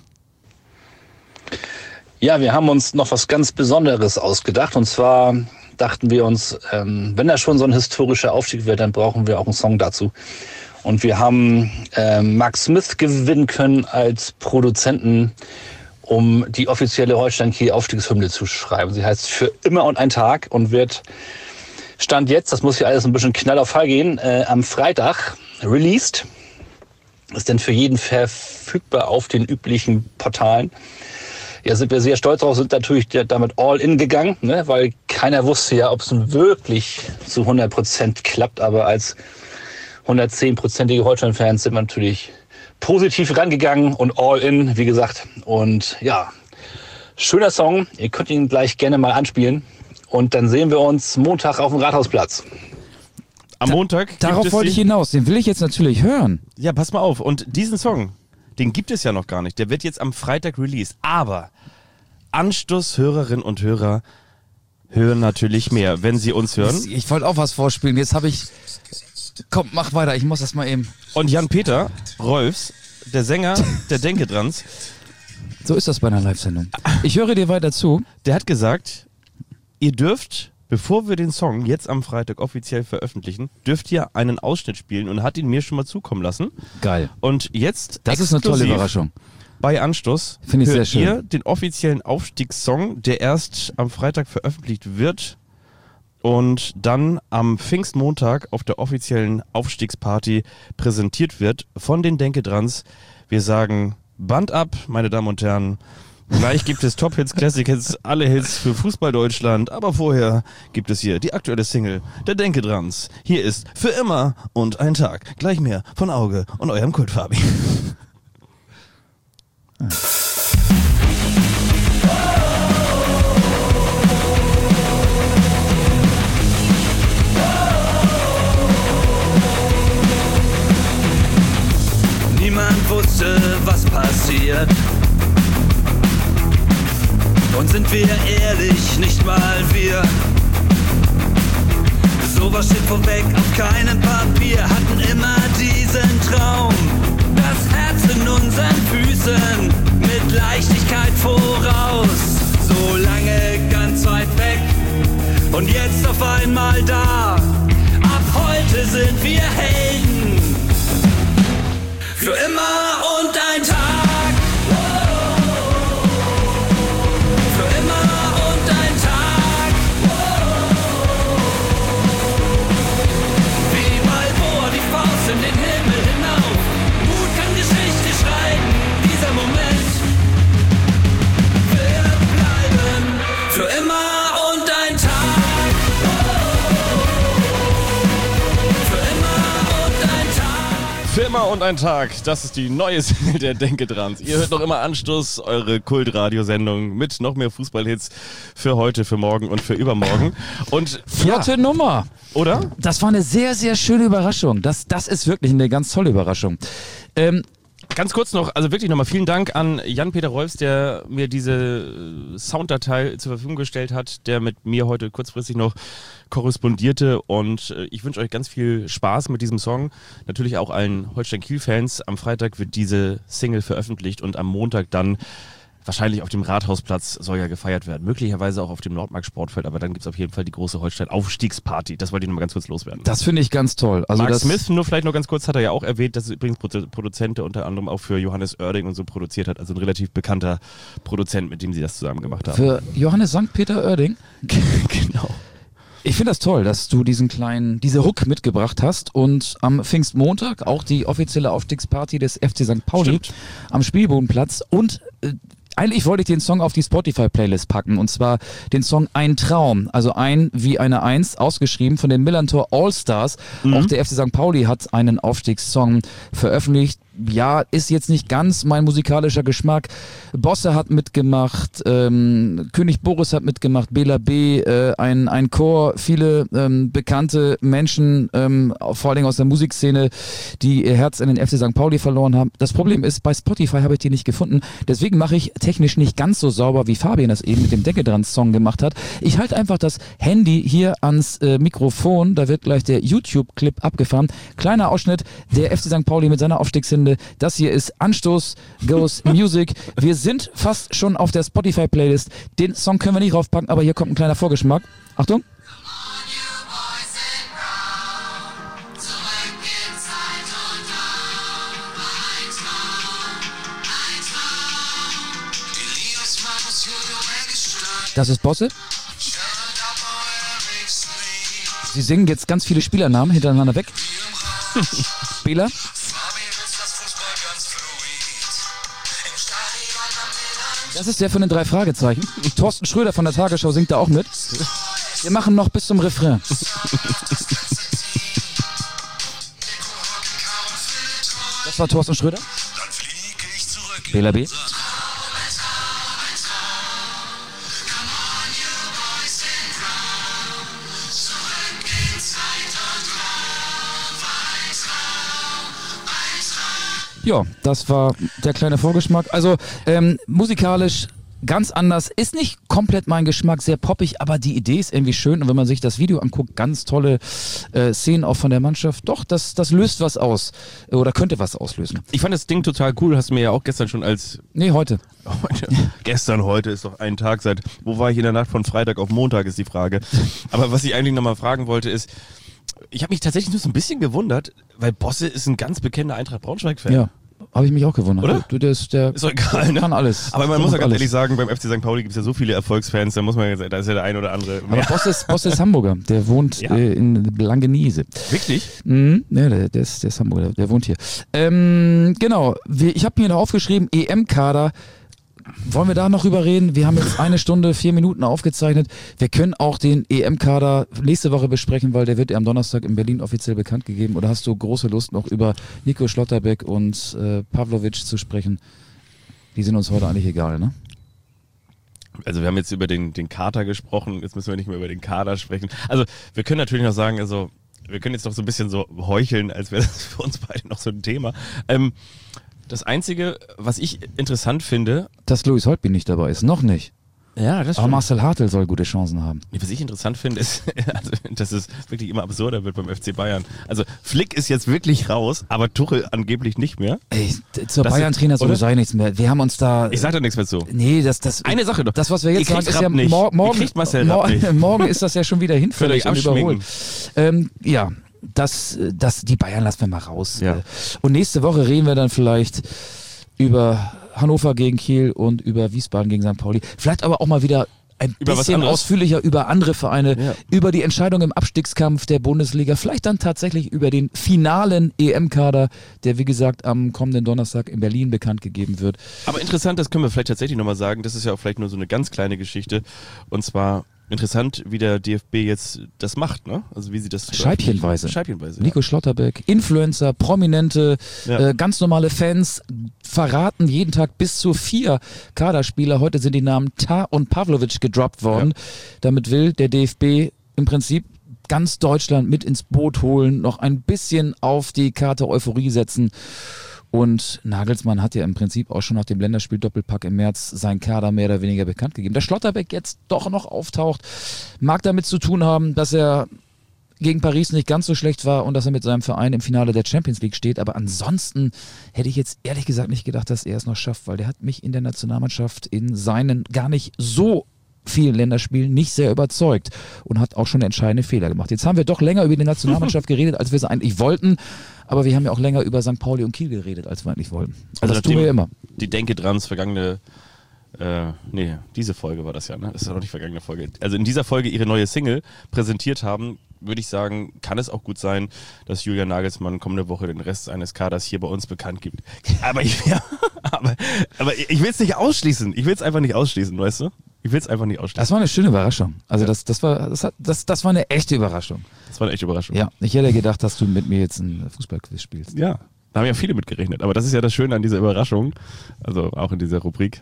Ja, wir haben uns noch was ganz Besonderes ausgedacht. Und zwar dachten wir uns, ähm, wenn das schon so ein historischer Aufstieg wird, dann brauchen wir auch einen Song dazu. Und wir haben äh, Mark Smith gewinnen können als Produzenten, um die offizielle Holstein-Kiel-Aufstiegshymne zu schreiben. Sie heißt Für immer und ein Tag und wird Stand jetzt, das muss hier alles ein bisschen knall auf Fall gehen, äh, am Freitag released. Ist dann für jeden verfügbar auf den üblichen Portalen. Ja, sind wir sehr stolz drauf, sind natürlich damit all in gegangen, ne? Weil keiner wusste ja, ob es nun wirklich zu hundert Prozent klappt, aber als hundertzehn-prozentige Holstein-Fans sind wir natürlich positiv rangegangen und all in, wie gesagt. Und ja, schöner Song. Ihr könnt ihn gleich gerne mal anspielen. Und dann sehen wir uns Montag auf dem Rathausplatz. Am Montag gibt Darauf es wollte die- ich hinaus. Den will ich jetzt natürlich hören. Ja, pass mal auf. Und diesen Song, den gibt es ja noch gar nicht. Der wird jetzt am Freitag released. Aber Anstoß-Hörerinnen und Hörer hören natürlich mehr, wenn sie uns hören. Ich wollte auch was vorspielen. Jetzt habe ich... Komm, mach weiter. Ich muss das mal eben... Und Jan-Peter Rolfs, der Sänger der Denke-Drans, So ist das bei einer Live-Sendung. Ich höre dir weiter zu. der hat gesagt, ihr dürft, bevor wir den Song jetzt am Freitag offiziell veröffentlichen, dürft ihr einen Ausschnitt spielen und hat ihn mir schon mal zukommen lassen. Geil. Und jetzt Das ist eine tolle exklusiv Überraschung. bei Anstoß Finde ich sehr hört schön. ihr den offiziellen Aufstiegssong, der erst am Freitag veröffentlicht wird und dann am Pfingstmontag auf der offiziellen Aufstiegsparty präsentiert wird von den Denke-Drans. Wir sagen Band ab, meine Damen und Herren. Gleich gibt es Top-Hits, Classic-Hits, alle Hits für Fußball Deutschland. Aber vorher gibt es hier die aktuelle Single der Denke-Drans. Hier ist Für immer und ein Tag. Gleich mehr von Auge und eurem Kultfabi. Niemand wusste, was passiert. Und sind wir ehrlich, nicht mal wir. Sowas steht vorweg auf keinem Papier. Hatten immer diesen Traum, das Herz in unseren Füßen, mit Leichtigkeit voraus. So lange ganz weit weg und jetzt auf einmal da. Ab heute sind wir Helden. Für immer und ein Tag. In den Himmel hinauf. Mut kann Geschichte schreiben. Dieser Moment wird bleiben. Für immer und ein Tag. Für immer und ein Tag. Für immer und ein Tag. Das ist die neue Single der Denke-Drans. Ihr hört noch immer Anstoß, eure Kultradiosendung mit noch mehr Fußballhits für heute, für morgen und für übermorgen. Und Flotte ja, Nummer. oder? Das war eine sehr, sehr schöne Überraschung. Das, das ist wirklich eine ganz tolle Überraschung. Ähm, Ganz kurz noch, also wirklich nochmal vielen Dank an Jan-Peter Rolfs, der mir diese Sounddatei zur Verfügung gestellt hat, der mit mir heute kurzfristig noch korrespondierte, und ich wünsche euch ganz viel Spaß mit diesem Song. Natürlich auch allen Holstein-Kiel-Fans. Am Freitag wird diese Single veröffentlicht und am Montag dann wahrscheinlich auf dem Rathausplatz soll ja gefeiert werden. Möglicherweise auch auf dem Nordmark-Sportfeld, aber dann gibt es auf jeden Fall die große Holstein-Aufstiegsparty. Das wollte ich nochmal ganz kurz loswerden. das finde ich ganz toll. Also Mark das, Smith, nur vielleicht noch ganz kurz, hat er ja auch erwähnt, dass er übrigens Produ- Produzent, der unter anderem auch für Johannes Oerding und so produziert hat. Also ein relativ bekannter Produzent, mit dem sie das zusammen gemacht haben. für Johannes Sankt Peter Oerding. Genau. Ich finde das toll, dass du diesen kleinen, diese Hook mitgebracht hast und am Pfingstmontag auch die offizielle Aufstiegsparty des F C Sankt Pauli Stimmt. am Spielbodenplatz, und äh, eigentlich wollte ich den Song auf die Spotify-Playlist packen, und zwar den Song Ein Traum, also ein wie eine Eins, ausgeschrieben von den Millantor All-Stars. Mhm. Auch der F C Sankt Pauli hat einen Aufstiegssong veröffentlicht. Ja, ist jetzt nicht ganz mein musikalischer Geschmack. Bosse hat mitgemacht, ähm, König Boris hat mitgemacht, Bela B, äh, ein, ein Chor, viele ähm, bekannte Menschen, ähm, vor allen Dingen aus der Musikszene, die ihr Herz in den F C Sankt Pauli verloren haben. Das Problem ist, bei Spotify habe ich die nicht gefunden. Deswegen mache ich technisch nicht ganz so sauber, wie Fabian das eben mit dem Decke-Dran-Song gemacht hat. Ich halte einfach das Handy hier ans äh, Mikrofon, da wird gleich der YouTube-Clip abgefahren. Kleiner Ausschnitt, der F C Sankt Pauli mit seiner Aufstiegshymne. Das hier ist Anstoß Goes Music. Wir sind fast schon auf der Spotify-Playlist. Den Song können wir nicht raufpacken, aber hier kommt ein kleiner Vorgeschmack. Achtung. Das ist Bosse. Sie singen jetzt ganz viele Spielernamen hintereinander weg. Bela. Das ist der von den drei Fragezeichen. Thorsten Schröder von der Tagesschau singt da auch mit. Wir machen noch bis zum Refrain. Das war Thorsten Schröder. Bela B. Ja, das war der kleine Vorgeschmack. Also ähm, musikalisch ganz anders, ist nicht komplett mein Geschmack, sehr poppig, aber die Idee ist irgendwie schön, und wenn man sich das Video anguckt, ganz tolle äh, Szenen auch von der Mannschaft. Doch, das, das löst was aus oder könnte was auslösen. Ich fand das Ding total cool, hast du mir ja auch gestern schon als... Nee, heute. Heute. Gestern, heute ist doch ein Tag seit... Wo war ich in der Nacht von Freitag auf Montag, ist die Frage. Aber was ich eigentlich nochmal fragen wollte ist, ich habe mich tatsächlich nur so ein bisschen gewundert, weil Bosse ist ein ganz bekennender Eintracht Braunschweig-Fan. Ja. habe ich mich auch gewundert. Oder? Du, der ist, der Ist doch egal, ne? kann alles. Aber man Der muss ja macht ganz alles. ehrlich sagen, beim F C Sankt Pauli gibt es ja so viele Erfolgsfans, da muss man jetzt, da ist ja der ein oder andere. Aber Boss ist, Boss ist Hamburger, der wohnt Ja. äh, in Blankenese. Wirklich? Mhm, ne, der, der, ist, der ist Hamburger, der wohnt hier. Ähm, genau, wir, ich habe mir noch aufgeschrieben, E M-Kader. Wollen wir da noch drüber reden? Wir haben jetzt eine Stunde, vier Minuten aufgezeichnet. Wir können auch den E M-Kader nächste Woche besprechen, weil der wird ja am Donnerstag in Berlin offiziell bekannt gegeben. Oder hast du große Lust, noch über Nico Schlotterbeck und äh, Pavlovic zu sprechen? Die sind uns heute eigentlich egal, ne? Also wir haben jetzt über den, den Kader gesprochen, jetzt müssen wir nicht mehr über den Kader sprechen. Also wir können natürlich noch sagen, also wir können jetzt noch so ein bisschen so heucheln, als wäre das für uns beide noch so ein Thema. Ähm, das Einzige, was ich interessant finde... Dass Louis Holtby nicht dabei ist, noch nicht. Ja, das Aber Marcel Hartl soll gute Chancen haben. Was ich interessant finde, ist, also, dass es wirklich immer absurder wird beim F C Bayern. Also Flick ist jetzt wirklich raus, aber Tuchel angeblich nicht mehr. Ey, zur Das Bayern-Trainer ist- oder? sowieso nichts mehr. Wir haben uns da... Ich sag da nichts mehr zu. Nee, das, das, Eine Sache noch. Das, was wir jetzt Ihr sagen, kriegt ist ja Rapp nicht. mor Ihr morgen, kriegt Marcel mor Rapp nicht. morgen ist das ja schon wieder hinfällig Könnt und ihr euch überholt. abschminken. Ähm, ja, das, das, die Bayern lassen wir mal raus. Ja. Äh, Und nächste Woche reden wir dann vielleicht über Hannover gegen Kiel und über Wiesbaden gegen Sankt Pauli. Vielleicht aber auch mal wieder ein Über was bisschen anderes. ausführlicher über andere Vereine, Ja. über die Entscheidung im Abstiegskampf der Bundesliga, vielleicht dann tatsächlich über den finalen E M-Kader, der wie gesagt am kommenden Donnerstag in Berlin bekannt gegeben wird. Aber interessant, das können wir vielleicht tatsächlich nochmal sagen, das ist ja auch vielleicht nur so eine ganz kleine Geschichte. Und zwar interessant, wie der D F B jetzt das macht, ne? Also wie sie das... Scheibchenweise. Scheibchenweise, Nico Schlotterbeck, Influencer, Prominente, Ja. äh, ganz normale Fans verraten jeden Tag bis zu vier Kaderspieler. Heute sind die Namen Tah und Pavlovic gedroppt worden. Damit will der D F B im Prinzip ganz Deutschland mit ins Boot holen, noch ein bisschen auf die Karte Euphorie setzen. Und Nagelsmann hat ja im Prinzip auch schon nach dem Länderspiel-Doppelpack im März seinen Kader mehr oder weniger bekannt gegeben. Dass Schlotterbeck jetzt doch noch auftaucht, mag damit zu tun haben, dass er gegen Paris nicht ganz so schlecht war und dass er mit seinem Verein im Finale der Champions League steht. Aber ansonsten hätte ich jetzt ehrlich gesagt nicht gedacht, dass er es noch schafft, weil der hat mich in der Nationalmannschaft in seinen gar nicht so vielen Länderspielen nicht sehr überzeugt und hat auch schon entscheidende Fehler gemacht. Jetzt haben wir doch länger über die Nationalmannschaft geredet, als wir es eigentlich wollten, aber wir haben ja auch länger über Sankt Pauli und Kiel geredet, als wir eigentlich wollten. Also das tun wir ja immer. Die Denke dran, das vergangene... Äh, nee, diese Folge war das ja, ne? Das ist ja noch nicht vergangene Folge. Also in dieser Folge ihre neue Single präsentiert haben, würde ich sagen, kann es auch gut sein, dass Julian Nagelsmann kommende Woche den Rest seines Kaders hier bei uns bekannt gibt. Aber ich, ja, aber, aber ich will es nicht ausschließen. Ich will es einfach nicht ausschließen, weißt du? Ich will es einfach nicht ausschließen. Das war eine schöne Überraschung. Also das, das, war, das, hat, das, das war eine echte Überraschung. Das war eine echte Überraschung. Ja, ich hätte gedacht, dass du mit mir jetzt ein Fußballquiz spielst. Ja, da haben ja viele mit gerechnet. Aber das ist ja das Schöne an dieser Überraschung, also auch in dieser Rubrik,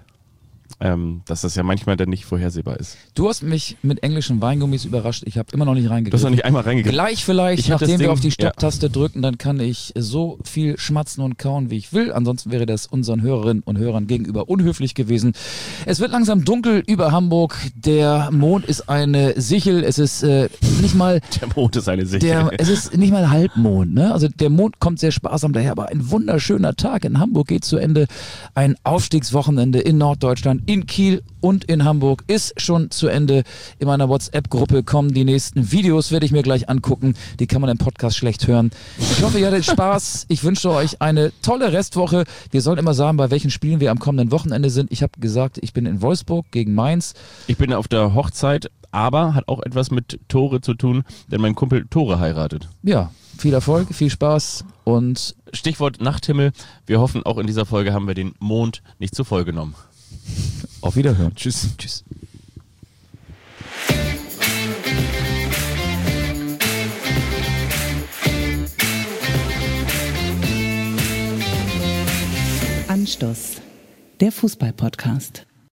ähm, dass das ja manchmal dann nicht vorhersehbar ist. Du hast mich mit englischen Weingummis überrascht. Ich habe immer noch nicht Du hast reingegriffen. noch nicht einmal reingegeben. Gleich vielleicht, Ich hab das nachdem wir Ding- auf die ja. Stopptaste drücken, dann kann ich so viel schmatzen und kauen, wie ich will. Ansonsten wäre das unseren Hörerinnen und Hörern gegenüber unhöflich gewesen. Es wird langsam dunkel über Hamburg. Der Mond ist eine Sichel. Es ist äh, nicht mal Der Mond ist eine Sicht. der, es ist nicht mal Halbmond, ne? Also der Mond kommt sehr sparsam daher, aber ein wunderschöner Tag in Hamburg geht zu Ende. Ein Aufstiegswochenende in Norddeutschland, in Kiel und in Hamburg ist schon zu Ende. In meiner WhatsApp-Gruppe kommen die nächsten Videos, werde ich mir gleich angucken. Die kann man im Podcast schlecht hören. Ich hoffe, ihr hattet Spaß. Ich wünsche euch eine tolle Restwoche. Wir sollen immer sagen, bei welchen Spielen wir am kommenden Wochenende sind. Ich habe gesagt, ich bin in Wolfsburg gegen Mainz. Ich bin auf der Hochzeit, aber hat auch etwas mit Tore zu tun, denn mein Kumpel Tore heiratet. Ja, viel Erfolg, viel Spaß und Stichwort Nachthimmel. Wir hoffen, auch in dieser Folge haben wir den Mond nicht zu voll genommen. auf Wiederhören. Tschüss. Tschüss. Anstoß, der Fußball-Podcast.